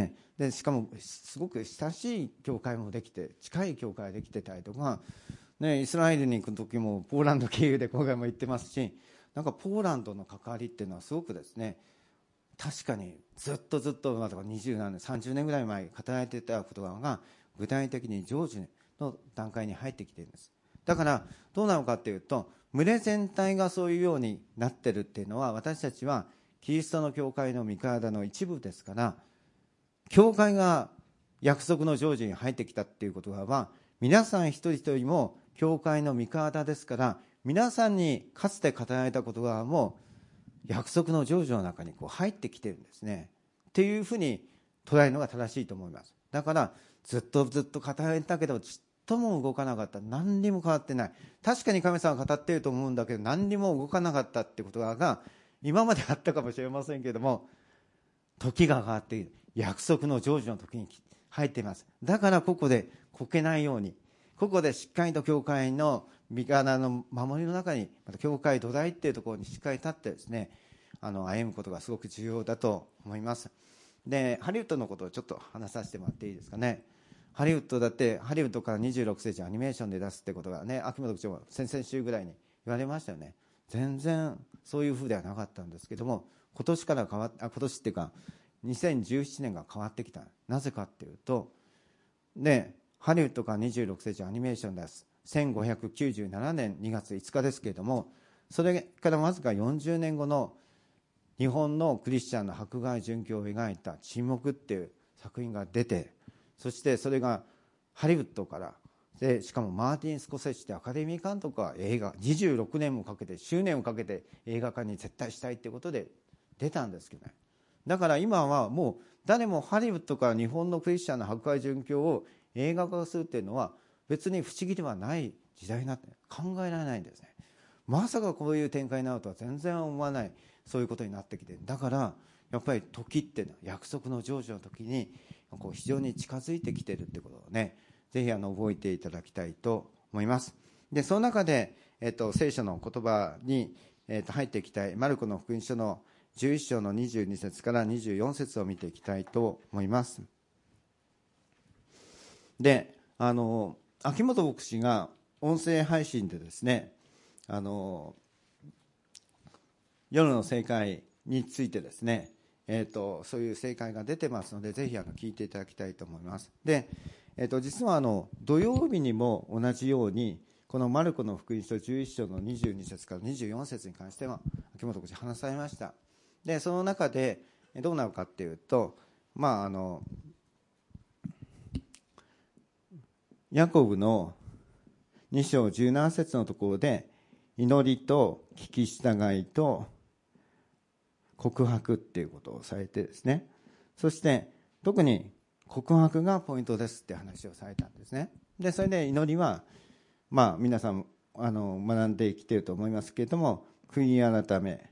でしかもすごく親しい教会もできて、近い教会ができてたりとか、ね、イスラエルに行く時もポーランド経由で今回も行ってますし、なんかポーランドの関わりっていうのはすごくですね、確かにずっとずっとにじゅうなんねんさんじゅうねんぐらい前に語られていた言葉が具体的に成就の段階に入ってきているんです。だからどうなのかっていうと、群れ全体がそういうようになってるっていうのは、私たちはキリストの教会の御体の一部ですから、教会が約束の成就に入ってきたっていうことは、皆さん一人一人も教会の御体ですから、皆さんにかつて語られたことがもう約束の成就の中にこう入ってきてるんですねっていうふうに捉えるのが正しいと思います。だからずっとずっと語られたけどちっとも動かなかった、何にも変わってない。確かに神様が語っていると思うんだけど何にも動かなかったってことが今まであったかもしれませんけども、時が変わっている、約束の成就の時に入っています。だからここでこけないように、ここでしっかりと教会の御体の守りの中に、また教会土台っていうところにしっかり立ってですね、あの歩むことがすごく重要だと思います。でハリウッドのことをちょっと話させてもらっていいですかね。ハリウッドだってハリウッドからにじゅうろくせいちアニメーションで出すってことがね、秋元区長も先々週ぐらいに言われましたよね。全然そういう風ではなかったんですけども、今年から変わっあ今年っていうかにせんじゅうななねんが変わってきた。なぜかっていうとね、ハリウッドからにじゅうろくせいちアニメーションです。せんごひゃくきゅうじゅうななねんにがついつかですけれども、それからわずかよんじゅうねんごの日本のクリスチャンの迫害殉教を描いた沈黙っていう作品が出て、そしてそれがハリウッドからで、しかもマーティン・スコセッシってアカデミー監督は映画にじゅうろくねんもかけて執念をかけて映画化に絶対したいってことで出たんですけどね。だから今はもう誰もハリウッドから日本のクリスチャンの迫害殉教を映画化するっていうのは別に不思議ではない時代になって考えられないんですね。まさかこういう展開になるとは全然思わない、そういうことになってきて、だからやっぱり時っていうのは約束の成就の時にこう非常に近づいてきてるってことをね、ぜひあの覚えていただきたいと思います。でその中で、えっと、聖書の言葉に、えっと、入っていきたいマルコの福音書のじゅういっ章のにじゅうに節からにじゅうよん節を見ていきたいと思います。であの秋元牧師が音声配信でですね、あの夜の正解についてですね、えー、とそういう正解が出てますので、ぜひあの聞いていただきたいと思います。で、えー、と実はあの土曜日にも同じようにこのマルコの福音書じゅういっ章のにじゅうに節からにじゅうよん節に関しては秋元牧師話されました。でその中でどうなるかっていうと、まああのヤコブのに章じゅうなな節のところで祈りと聞き従いと告白っていうことをされてですね、そして特に告白がポイントですって話をされたんですね。でそれで祈りは、まあ皆さんあの学んできていると思いますけれども、悔い改め、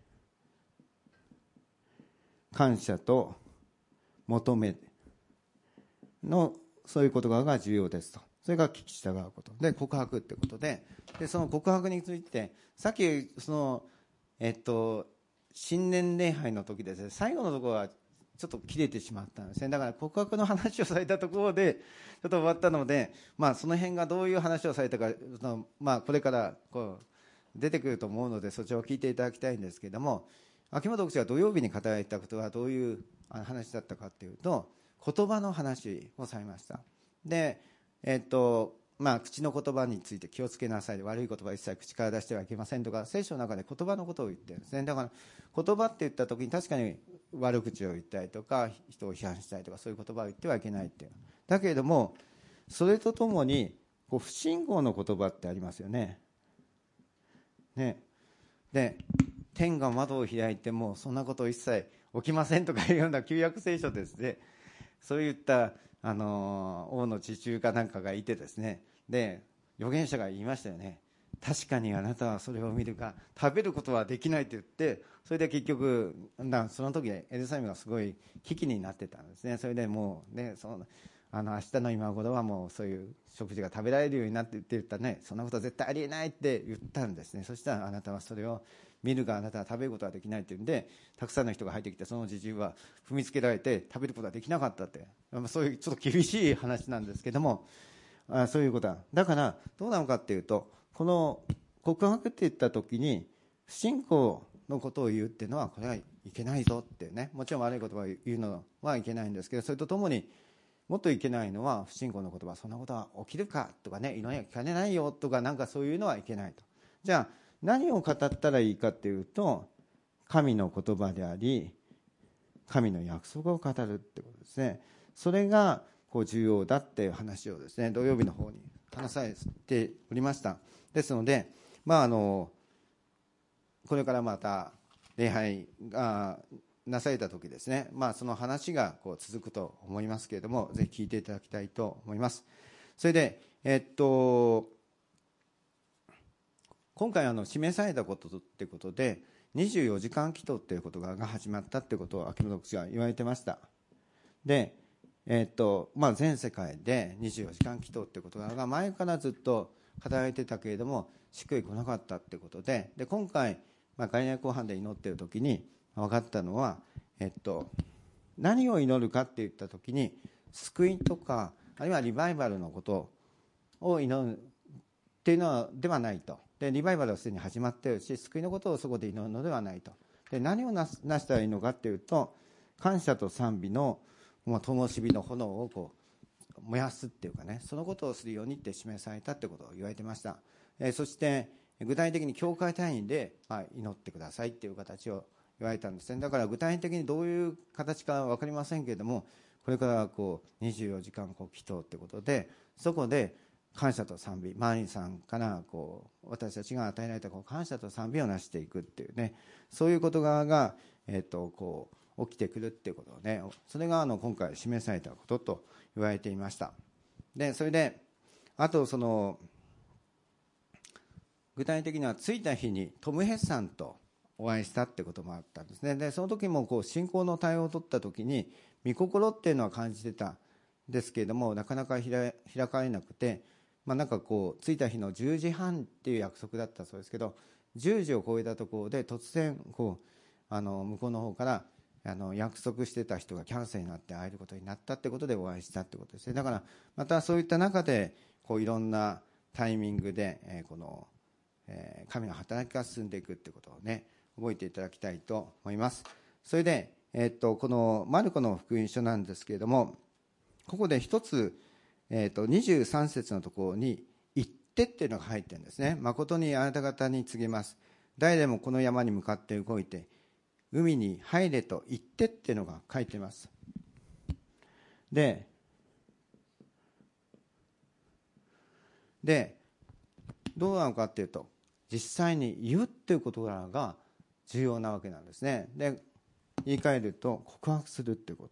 感謝と求めのそういう言葉が重要ですと。それが聞き従うことで告白ってことで、でその告白についてさっきそのえっと新年礼拝の時ですね、最後のところはちょっと切れてしまったんですね。だから告白の話をされたところでちょっと終わったので、まあその辺がどういう話をされたか、そのまあこれからこう出てくると思うのでそちらを聞いていただきたいんですけれども、秋元牧師が土曜日に語られたことはどういう話だったかというと、言葉の話をされました。でえっとまあ、口の言葉について気をつけなさい、悪い言葉は一切口から出してはいけませんとか、聖書の中で言葉のことを言ってるんですね。だから言葉って言った時に確かに悪口を言ったりとか人を批判したりとかそういう言葉を言ってはいけないっていう。だけれどもそれとともにこう不信仰の言葉ってありますよね。ねで天が窓を開いてもそんなこと一切起きませんとかいうような旧約聖書ですね、そういったあの王の地中かなんかがいてですね、で預言者が言いましたよね。確かにあなたはそれを見るが食べることはできないと言って、それで結局その時エルサレムがすごい危機になってたんですね。それでもうね、そのあの明日の今頃はもうそういう食事が食べられるようになってって言ったらね、そんなことは絶対ありえないって言ったんですね。そしたらあなたはそれを見るがあなたは食べることはできないっていうんで、たくさんの人が入ってきてその侍従は踏みつけられて食べることはできなかったって、そういうちょっと厳しい話なんですけども、あそういうことだ。だからどうなのかっていうと、この告白って言った時に不信仰のことを言うっていうのはこれはいけないぞってね、もちろん悪い言葉を言うのはいけないんですけど、それとともにもっといけないのは不信仰の言葉、そんなことは起きるかとかね、祈りは聞かれないよとかなんかそういうのはいけないと。じゃあ何を語ったらいいかっていうと、神の言葉であり神の約束を語るってことですね。それがこう重要だっていう話をですね、土曜日の方に話されておりました。ですので、まあ、あのこれからまた礼拝がなされた時ですね、まあ、その話がこう続くと思いますけれども、ぜひ聞いていただきたいと思います。それで、えっと今回あの示されたことということでにじゅうよじかん祈祷ということが始まったということを秋元牧師が言われてました。で、えーっとまあ、全世界でにじゅうよじかん祈祷ということが前からずっと語られてたけれどもしっくりこなかったということで、で今回、まあ、概念後半で祈っている時に分かったのは、えっと、何を祈るかっていった時に救いとかあるいはリバイバルのことを祈るっていうのはではないと。でリバイバルはすでに始まっているし、救いのことをそこで祈るのではないと。で何をななしたらいいのかっていうと、感謝と賛美の灯火の炎をこう燃やすっていうかね、そのことをするようにって示されたってことを言われてました。えー、そして具体的に教会単位で、まあ、祈ってくださいっていう形を言われたんですね。だから具体的にどういう形か分かりませんけれども、 これからこうにじゅうよじかんこう祈祷ってことで、そこで感謝と賛美、マリンさんからこう私たちが与えられたこう感謝と賛美をなしていくっていうね、そういうことが、えー、とこう起きてくるっていうことをね、それがあの今回示されたことと言われていました。でそれであとその具体的には着いた日にトム・ヘッさんとお会いしたってこともあったんですね。でその時もこう信仰の対応を取った時に御心っていうのは感じてたんですけれども、なかなか開かれなくて、まあ、なんかこう着いた日のじゅうじはんっていう約束だったそうですけど、じゅうじを超えたところで突然こうあの向こうの方からあの約束してた人がキャンセルになって会えることになったってことでお会いしたってことですね。だからまたそういった中でこういろんなタイミングで、えー、この、えー、神の働きが進んでいくってことをね覚えていただきたいと思います。それで、えー、っとこのマルコの福音書なんですけれども、ここで一つ、えー、とにじゅうさん節のところに行ってっていうのが入ってるんですね。誠にあなた方に告げます、誰でもこの山に向かって動いて海に入れと言ってっていうのが書いています。ででどうなのかっていうと、実際に言うっていうことが重要なわけなんですね。で言い換えると告白するっていうこと。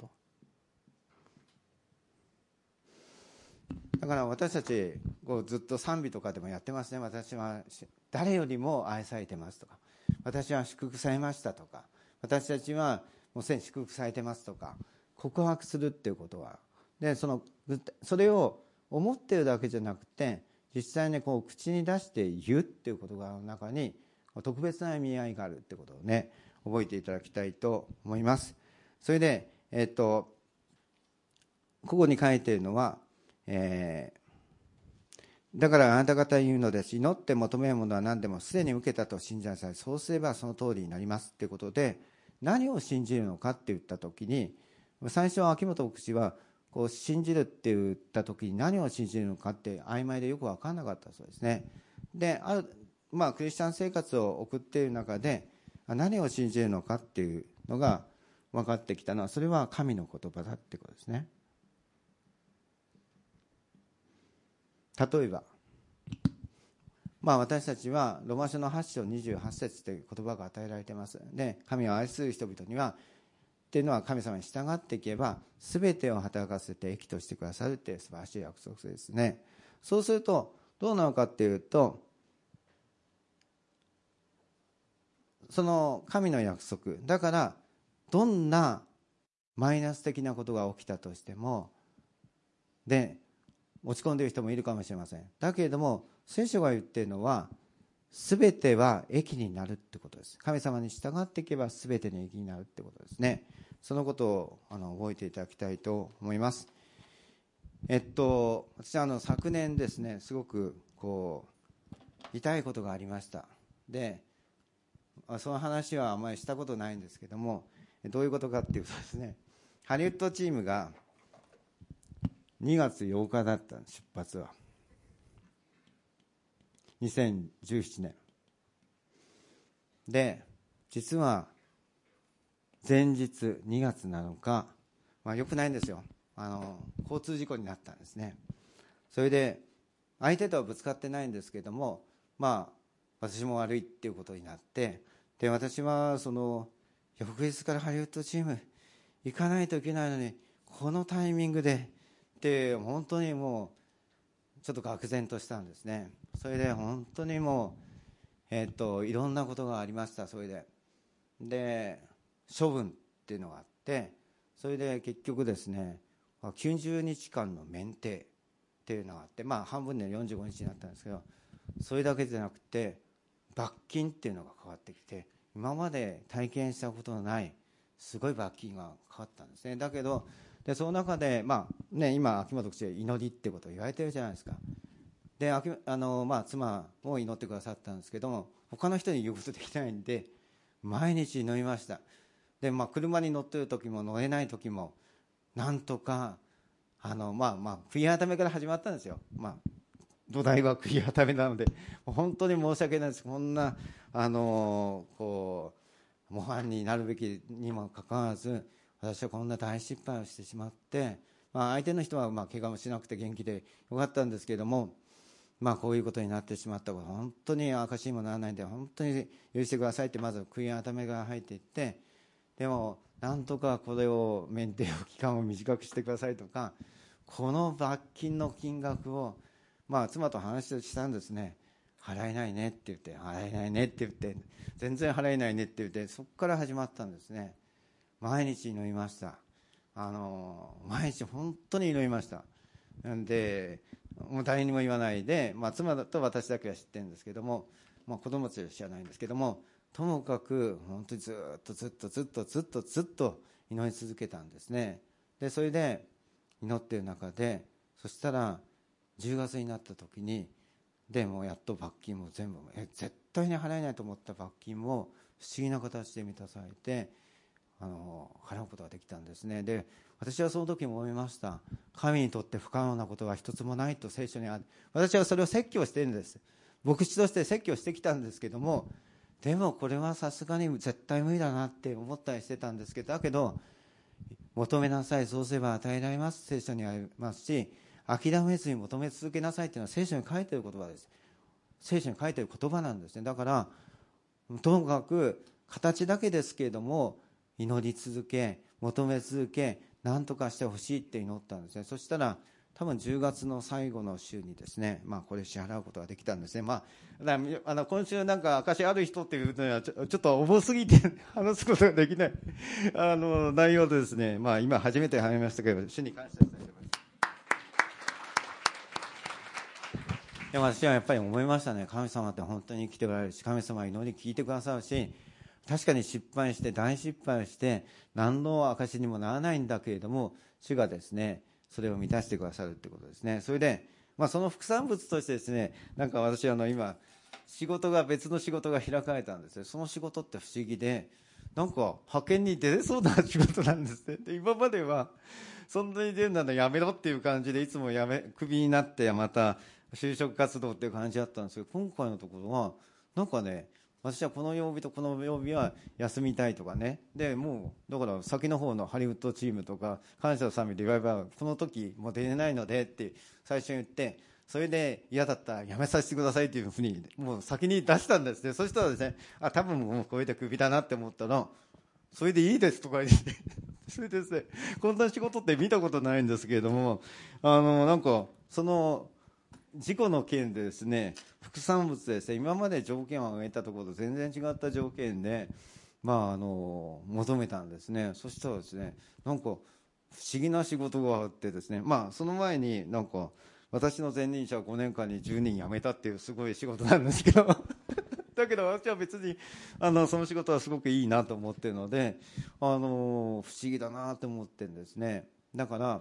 だから私たちこうずっと賛美とかでもやってますね。私は誰よりも愛されてますとか、私は祝福されましたとか、私たちはもうすでに祝福されてますとか、告白するっていうことはで、そのそれを思っているだけじゃなくて、実際にこう口に出して言うっていうことの中に特別な意味合いがあるってことをね覚えていただきたいと思います。それで、えっとここに書いているのは、えー、だからあなた方言うのです、祈って求めるものは何でもすでに受けたと信じなさい、そうすればその通りになりますっていうことで、何を信じるのかって言った時に、最初は秋元牧師はこう信じるって言った時に何を信じるのかって曖昧でよく分からなかったそうですね。である、まあ、クリスチャン生活を送っている中で何を信じるのかっていうのが分かってきたのは、それは神の言葉だってことですね。例えば、まあ、私たちはローマ書のはち章にじゅうはち節という言葉が与えられています。で神を愛する人々にはっていうのは、神様に従っていけば全てを働かせて益としてくださるっていう素晴らしい約束ですね。そうするとどうなのかっていうと、その神の約束だから、どんなマイナス的なことが起きたとしてもで落ち込んでいる人もいるかもしれません。だけれども聖書が言っているのは、全ては益になるってことです。神様に従っていけば全てに益になるってことですね。そのことをあの覚えていただきたいと思います。えっと私はあの昨年ですね、すごくこう痛いことがありました。でその話はあまりしたことないんですけども、どういうことかっていうとですね、ハリウッドチームがにがつようかだった出発はにせんじゅうななねんで、実は前日にがつなのか、まあ、よくないんですよ、あの交通事故になったんですね。それで相手とはぶつかってないんですけども、まあ私も悪いっていうことになって、で私はその翌日からハリウッドチーム行かないといけないのに、このタイミングでって本当にもうちょっと愕然としたんですね。それで本当にもう、えー、っといろんなことがありました。それでで処分っていうのがあって、それで結局ですねきゅうじゅうにちかんの免停っていうのがあって、まあ半分でよんじゅうごにちになったんですけど、それだけじゃなくて罰金っていうのが変わってきて、今まで体験したことのないすごい罰金がかかったんですね。だけどでその中で、まあね、今秋元口で祈りってことを言われてるじゃないですか。であの、まあ、妻も祈ってくださったんですけども、他の人に言うことできないんで毎日祈りました。で、まあ、車に乗ってる時も乗れない時もなんとかあの、まあまあ、悔い改めから始まったんですよ。まあ土台は悔い改めなので本当に申し訳ないです。こんなあのこう模範になるべきにもかかわらず、 私はこんな大失敗をしてしまって、まあ、相手の人はまあ怪我もしなくて元気でよかったんですけれども、まあ、こういうことになってしまったこと、本当に証しにもならないんで本当に許してくださいってまず悔い改めが入っていって、でもなんとかこれを免停期間を短くしてくださいとか、この罰金の金額を、まあ、妻と話したんですね。払えないねって言って、払えないねって言って、全然払えないねって言って、そこから始まったんですね。毎日祈りました。あの毎日本当に祈りました。なんでもう誰にも言わないで、まあ、妻と私だけは知ってるんですけども、まあ、子供たちは知らないんですけども、ともかく本当にずっとずっとずっとずっとずっと祈り続けたんですね。でそれで祈っている中で、そしたらじゅうがつになった時に、でもうやっと罰金も全部え絶対に払えないと思った罰金も不思議な形で満たされて、あの払うことができたんですね。で私はその時も思いました。神にとって不可能なことは一つもないと聖書にある。私はそれを説教しているんです。牧師として説教してきたんですけども、でもこれはさすがに絶対無理だなって思ったりしてたんですけど、だけど求めなさい、そうすれば与えられます、聖書にありますし、諦めずに求め続けなさいというのは聖書に書いている言葉です。聖書に書いている言葉なんですね。だからともかく形だけですけれども祈り続け、求め続け、何とかしてほしいって祈ったんですね。そしたら多分じゅうがつの最後の週にですね、まあ、これ支払うことができたんですね。まあ、だあの今週なんか証ある人っていうのはちょ、ちょっと重すぎて話すことができないあの内容でですね、まあ、今初めて話しましたけど、主に感謝したいと思います。でも私はやっぱり思いましたね。神様って本当に生きておられるし、神様は祈り聞いてくださるし、確かに失敗して大失敗をして何の証にもならないんだけれども、主がですねそれを満たしてくださるということですね。それで、まあ、その副産物としてですね、なんか私あの今仕事が別の仕事が開かれたんですね。その仕事って不思議で、なんか派遣に出れそうな仕事なんですね。で今まではそんなに出るならやめろっていう感じでいつもやめクビになってまた就職活動っていう感じだったんですけど、今回のところはなんかね、私はこの曜日とこの曜日は休みたいとかね、でもうだから先の方のハリウッドチームとか感謝の賛美で言えばこの時もう出れないのでって最初に言って、それで嫌だったら辞めさせてくださいっていうふうにもう先に出したんですね。そしたらですね、あ多分もうこれでクビだなって思ったら、それでいいですとか言ってそれでですね、こんな仕事って見たことないんですけれども、あのなんかその事故の件でですね、副産物でですね、今まで条件を挙げたところと全然違った条件で、まあ、あの求めたんですね。そしたらですね、なんか不思議な仕事があってですね、まあその前になんか私の前任者はごねんかんにじゅうにん辞めたっていうすごい仕事なんですけどだけど私は別にあのその仕事はすごくいいなと思っているので、あの不思議だなと思ってるんですね。だから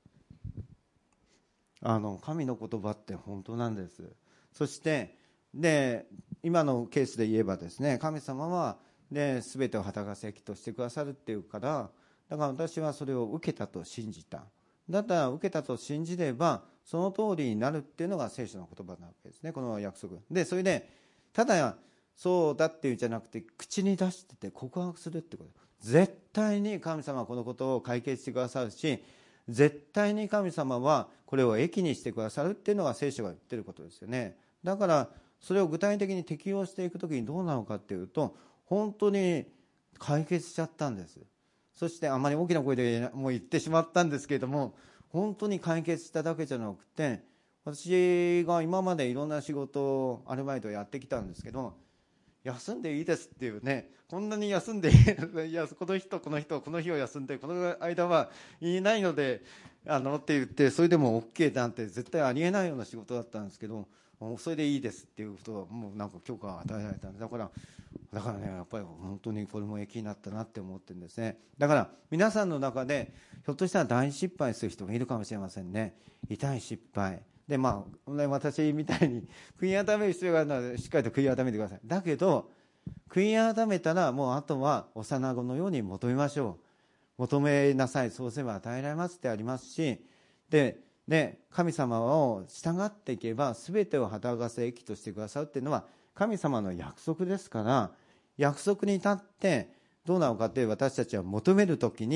あの神の言葉って本当なんです。そしてで今のケースで言えばですね、神様はで全てを旗が席としてくださるっていうから、だから私はそれを受けたと信じた。だったら受けたと信じればその通りになるっていうのが聖書の言葉なわけですね、この約束で。それでただそうだっていうんじゃなくて、口に出してて告白するってこと。絶対に神様はこのことを解決してくださるし、絶対に神様はこれを益にしてくださるっていうのが聖書が言ってることですよね。だからそれを具体的に適用していくときにどうなのかっていうと、本当に解決しちゃったんです。そしてあまり大きな声でもう言ってしまったんですけれども、本当に解決しただけじゃなくて、私が今までいろんな仕事アルバイトをやってきたんですけど、休んでいいですっていうね、こんなに休んでいやこの人この人この日を休んでこの間はいないのであのって言って、それでも OK なんて絶対ありえないような仕事だったんですけど、それでいいですっていうことはもうなんか許可が与えられたんで、だからだからね、やっぱり本当にこれも益になったなって思ってるんですね。だから皆さんの中でひょっとしたら大失敗する人がいるかもしれませんね。痛い失敗で、まあ、私みたいに悔い改める必要があるのでしっかりと悔い改めてください。だけど悔い改めたらもうあとは幼子のように求めましょう。求めなさい、そうすれば与えられますってありますし、で、で神様を従っていけば全てを働かせ益としてくださるっていうのは神様の約束ですから、約束に立ってどうなのかって私たちは求めるときに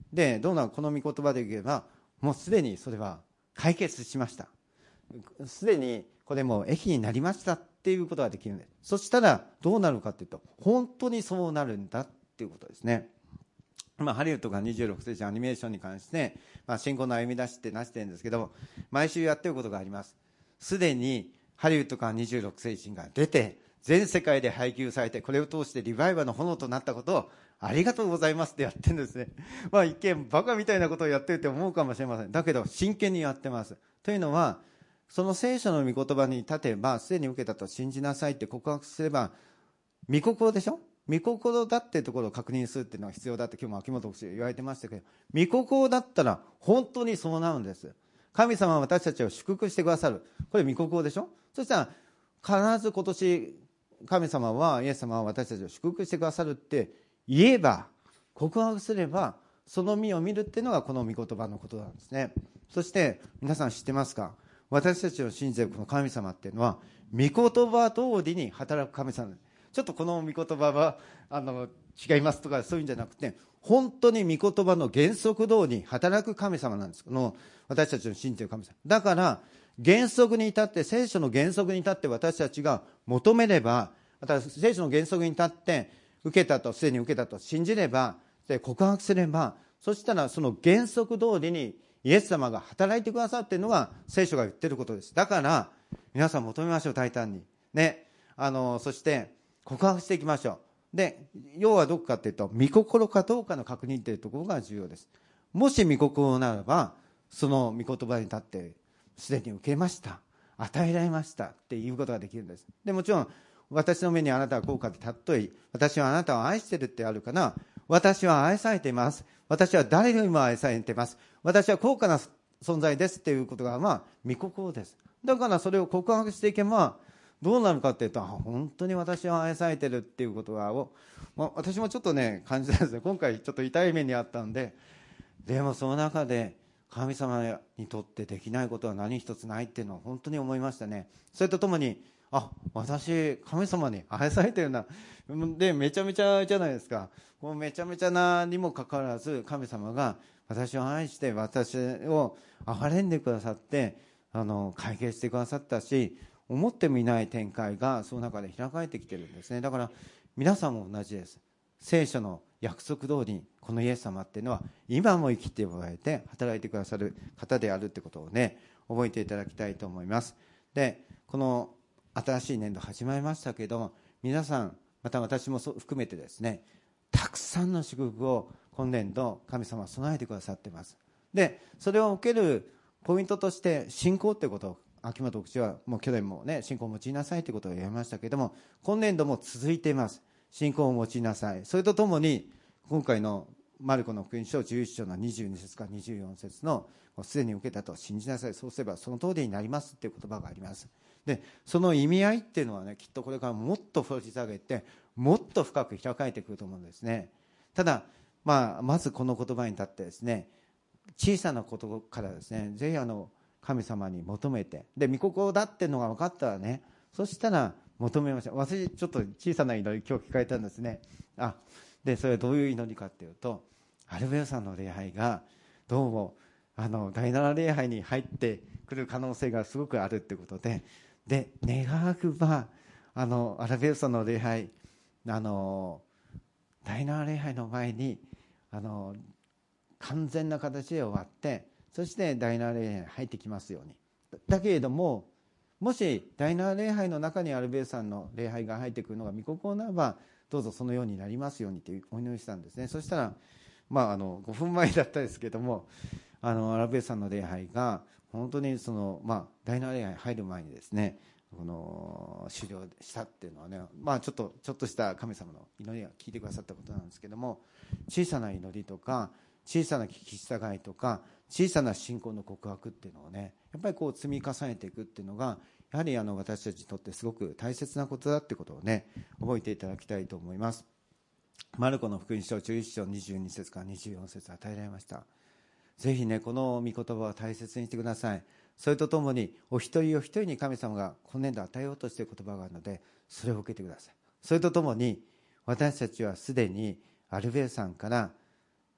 でどうなの、この御言葉で言えばもうすでにそれは解決しました、すでにこれも益になりましたっていうことができるんです。そしたらどうなるかというと、本当にそうなるんだっていうことですね。まあ、ハリウッドがにじゅうろく世紀アニメーションに関して、まあ、信仰の歩み出しってなしてるんですけど、毎週やってることがあります。すでにハリウッドからにじゅうろく世紀が出て全世界で配給されて、これを通してリバイバルの炎となったことをありがとうございますってやってるんですね。まあ一見バカみたいなことをやってるって思うかもしれません。だけど真剣にやってます。というのは、その聖書の御言葉に立てば、すでに受けたと信じなさいって告白すれば御心でしょ。御心だっていうところを確認するっていうのが必要だって今日も秋元牧師が言われてましたけど、御心だったら本当にそうなるんです。神様は私たちを祝福してくださる、これ御心でしょ。そしたら必ず今年神様は、イエス様は私たちを祝福してくださるって言えば、告白すればその実を見るっていうのがこの御言葉のことなんですね。そして皆さん知ってますか、私たちを信じているこの神様っていうのは御言葉通りに働く神様です。ちょっとこの御言葉はあの違いますとかそういうんじゃなくて、本当に御言葉の原則通りに働く神様なんです。この私たちの信じている神様だから、原則に立って、聖書の原則に立って私たちが求めれば、また聖書の原則に立って受けたと、すでに受けたと信じれば、で告白すれば、そしたらその原則通りにイエス様が働いてくださっているのが聖書が言っていることです。だから皆さん求めましょう、大胆にね。あのそして告白していきましょう。で要はどこかというと、御心かどうかの確認というところが重要です。もし御心ならば、その御言葉に立ってすでに受けました、与えられましたっていうことができるんです。でもちろん私の目にあなたはこうかって例え、私はあなたを愛してるってあるかな、私は愛されています、私は誰よりも愛されています、私は高価な存在ですっていうことがまあ御心です。だからそれを告白していけばどうなるかっていうと、本当に私は愛されてるっていうことを、まあ、私もちょっとね感じたんですね。今回ちょっと痛い目にあったんで、でもその中で神様にとってできないことは何一つないっていうのを本当に思いましたね。それとともに、あ、私神様に愛されてるなで、めちゃめちゃじゃないですか。もうめちゃめちゃなにもかかわらず、神様が私を愛して私を憐れんでくださって、あの解決してくださったし、思ってもいない展開がその中で開かれてきてるんですね。だから皆さんも同じです。聖書の約束通りにこのイエス様っていうのは今も生きておられて働いてくださる方であるってことをね、覚えていただきたいと思います。でこの新しい年度始まりましたけれども、皆さんまた私も含めてですね、たくさんの祝福を今年度神様は備えてくださっています。でそれを受けるポイントとして信仰ってことを秋元牧師はもう去年もね、信仰を持ちなさいということを言いましたけれども、今年度も続いています。信仰を持ちなさい。それとともに今回のマルコの福音書じゅういち章のにじゅうに節からにじゅうよん節のすでに受けたと信じなさい、そうすればその通りになりますという言葉があります。でその意味合いっていうのはね、きっとこれからもっと掘り下げてもっと深く開かれてくると思うんですね。ただ、まあ、まずこの言葉に立ってですね、小さなことからですね、ぜひあの神様に求めて、で御心だっていうのが分かったらね、そしたら求めましょう。私ちょっと小さな祈り今日聞かれたんですね。あでそれはどういう祈りかっていうと、アルベルさんの礼拝がどうもあのだいなな礼拝に入ってくる可能性がすごくあるってことで、で願わくばあのアルベルさんの礼拝、あのだいなな礼拝の前にあの完全な形で終わって、そしてだいなな礼拝に入ってきますように。だけれども、もしだいなな礼拝の中にアルベルさんの礼拝が入ってくるのが御心ならば、どうぞそのようになりますようにというお祈りしたんですね。そしたら、まあ、あのごふんまえだったですけども、あのアルベルさんの礼拝が本当にその、まあ、だいなな礼拝に入る前にですね、この終了したっていうのはね、まあ、ちょっとちょっとした神様の祈りが聞いてくださったことなんですけども、小さな祈りとか小さな聞き従いとか小さな信仰の告白っていうのをね、やっぱりこう積み重ねていくっていうのが、やはりあの私たちにとってすごく大切なことだってことをね、覚えていただきたいと思います。マルコの福音書じゅういち章にじゅうに節からにじゅうよん節与えられました。ぜひね、この御言葉を大切にしてください。それとともにお一人お一人に神様が今年度与えようとしている言葉があるので、それを受けてください。それとともに私たちはすでにアルベルさんから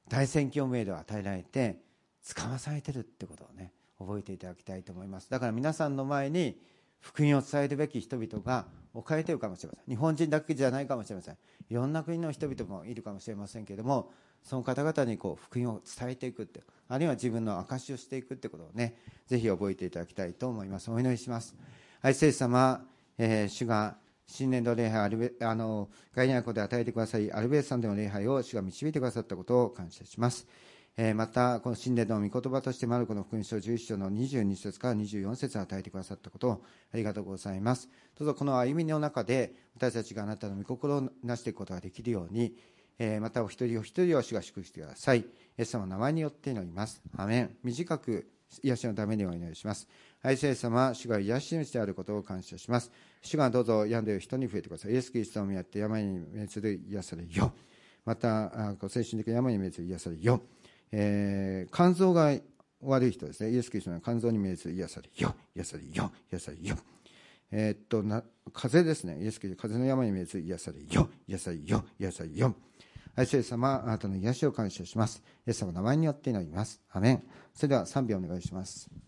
大宣教命令を与えられて使わされてるってことをね、覚えていただきたいと思います。だから皆さんの前に福音を伝えるべき人々が置かれているかもしれません。日本人だけじゃないかもしれません。いろんな国の人々もいるかもしれませんけれども、その方々にこう福音を伝えていくって、あるいは自分の証しをしていくってことをね、ぜひ覚えていただきたいと思います。お祈りします。愛聖様、えー、主が新年度礼拝、アルベあの概念箱で与えてくださり、アルベースさんでの礼拝を主が導いてくださったことを感謝します。えー、また、この新年度の御言葉としてマルコの福音書じゅういっ章のにじゅうに節からにじゅうよん節を与えてくださったことをありがとうございます。どうぞこの歩みの中で私たちがあなたの御心をなしていくことができるように、えー、またお一人お一人を主が祝福してください。イエス様の名前によって祈ります。アメン。短く癒しのためにお祈りします。愛聖様、主が癒し主であることを感謝します。主がどうぞ病んでいる人に増えてください。イエス・キリストを見合って病に滅する癒されよ。また、精神的な病に滅する癒されよ。えー、肝臓が悪い人ですね。イエス・キリストの肝臓に滅する癒されよ。癒されよ。癒されよ。えー、っとな、風邪ですね。イエス・キリスト、風邪の病に滅する癒されよ。癒されよ。癒されよ。愛聖様、あなたの癒しを感謝します。イエス様の名前によって祈ります。アメン。それでは賛美をお願いします。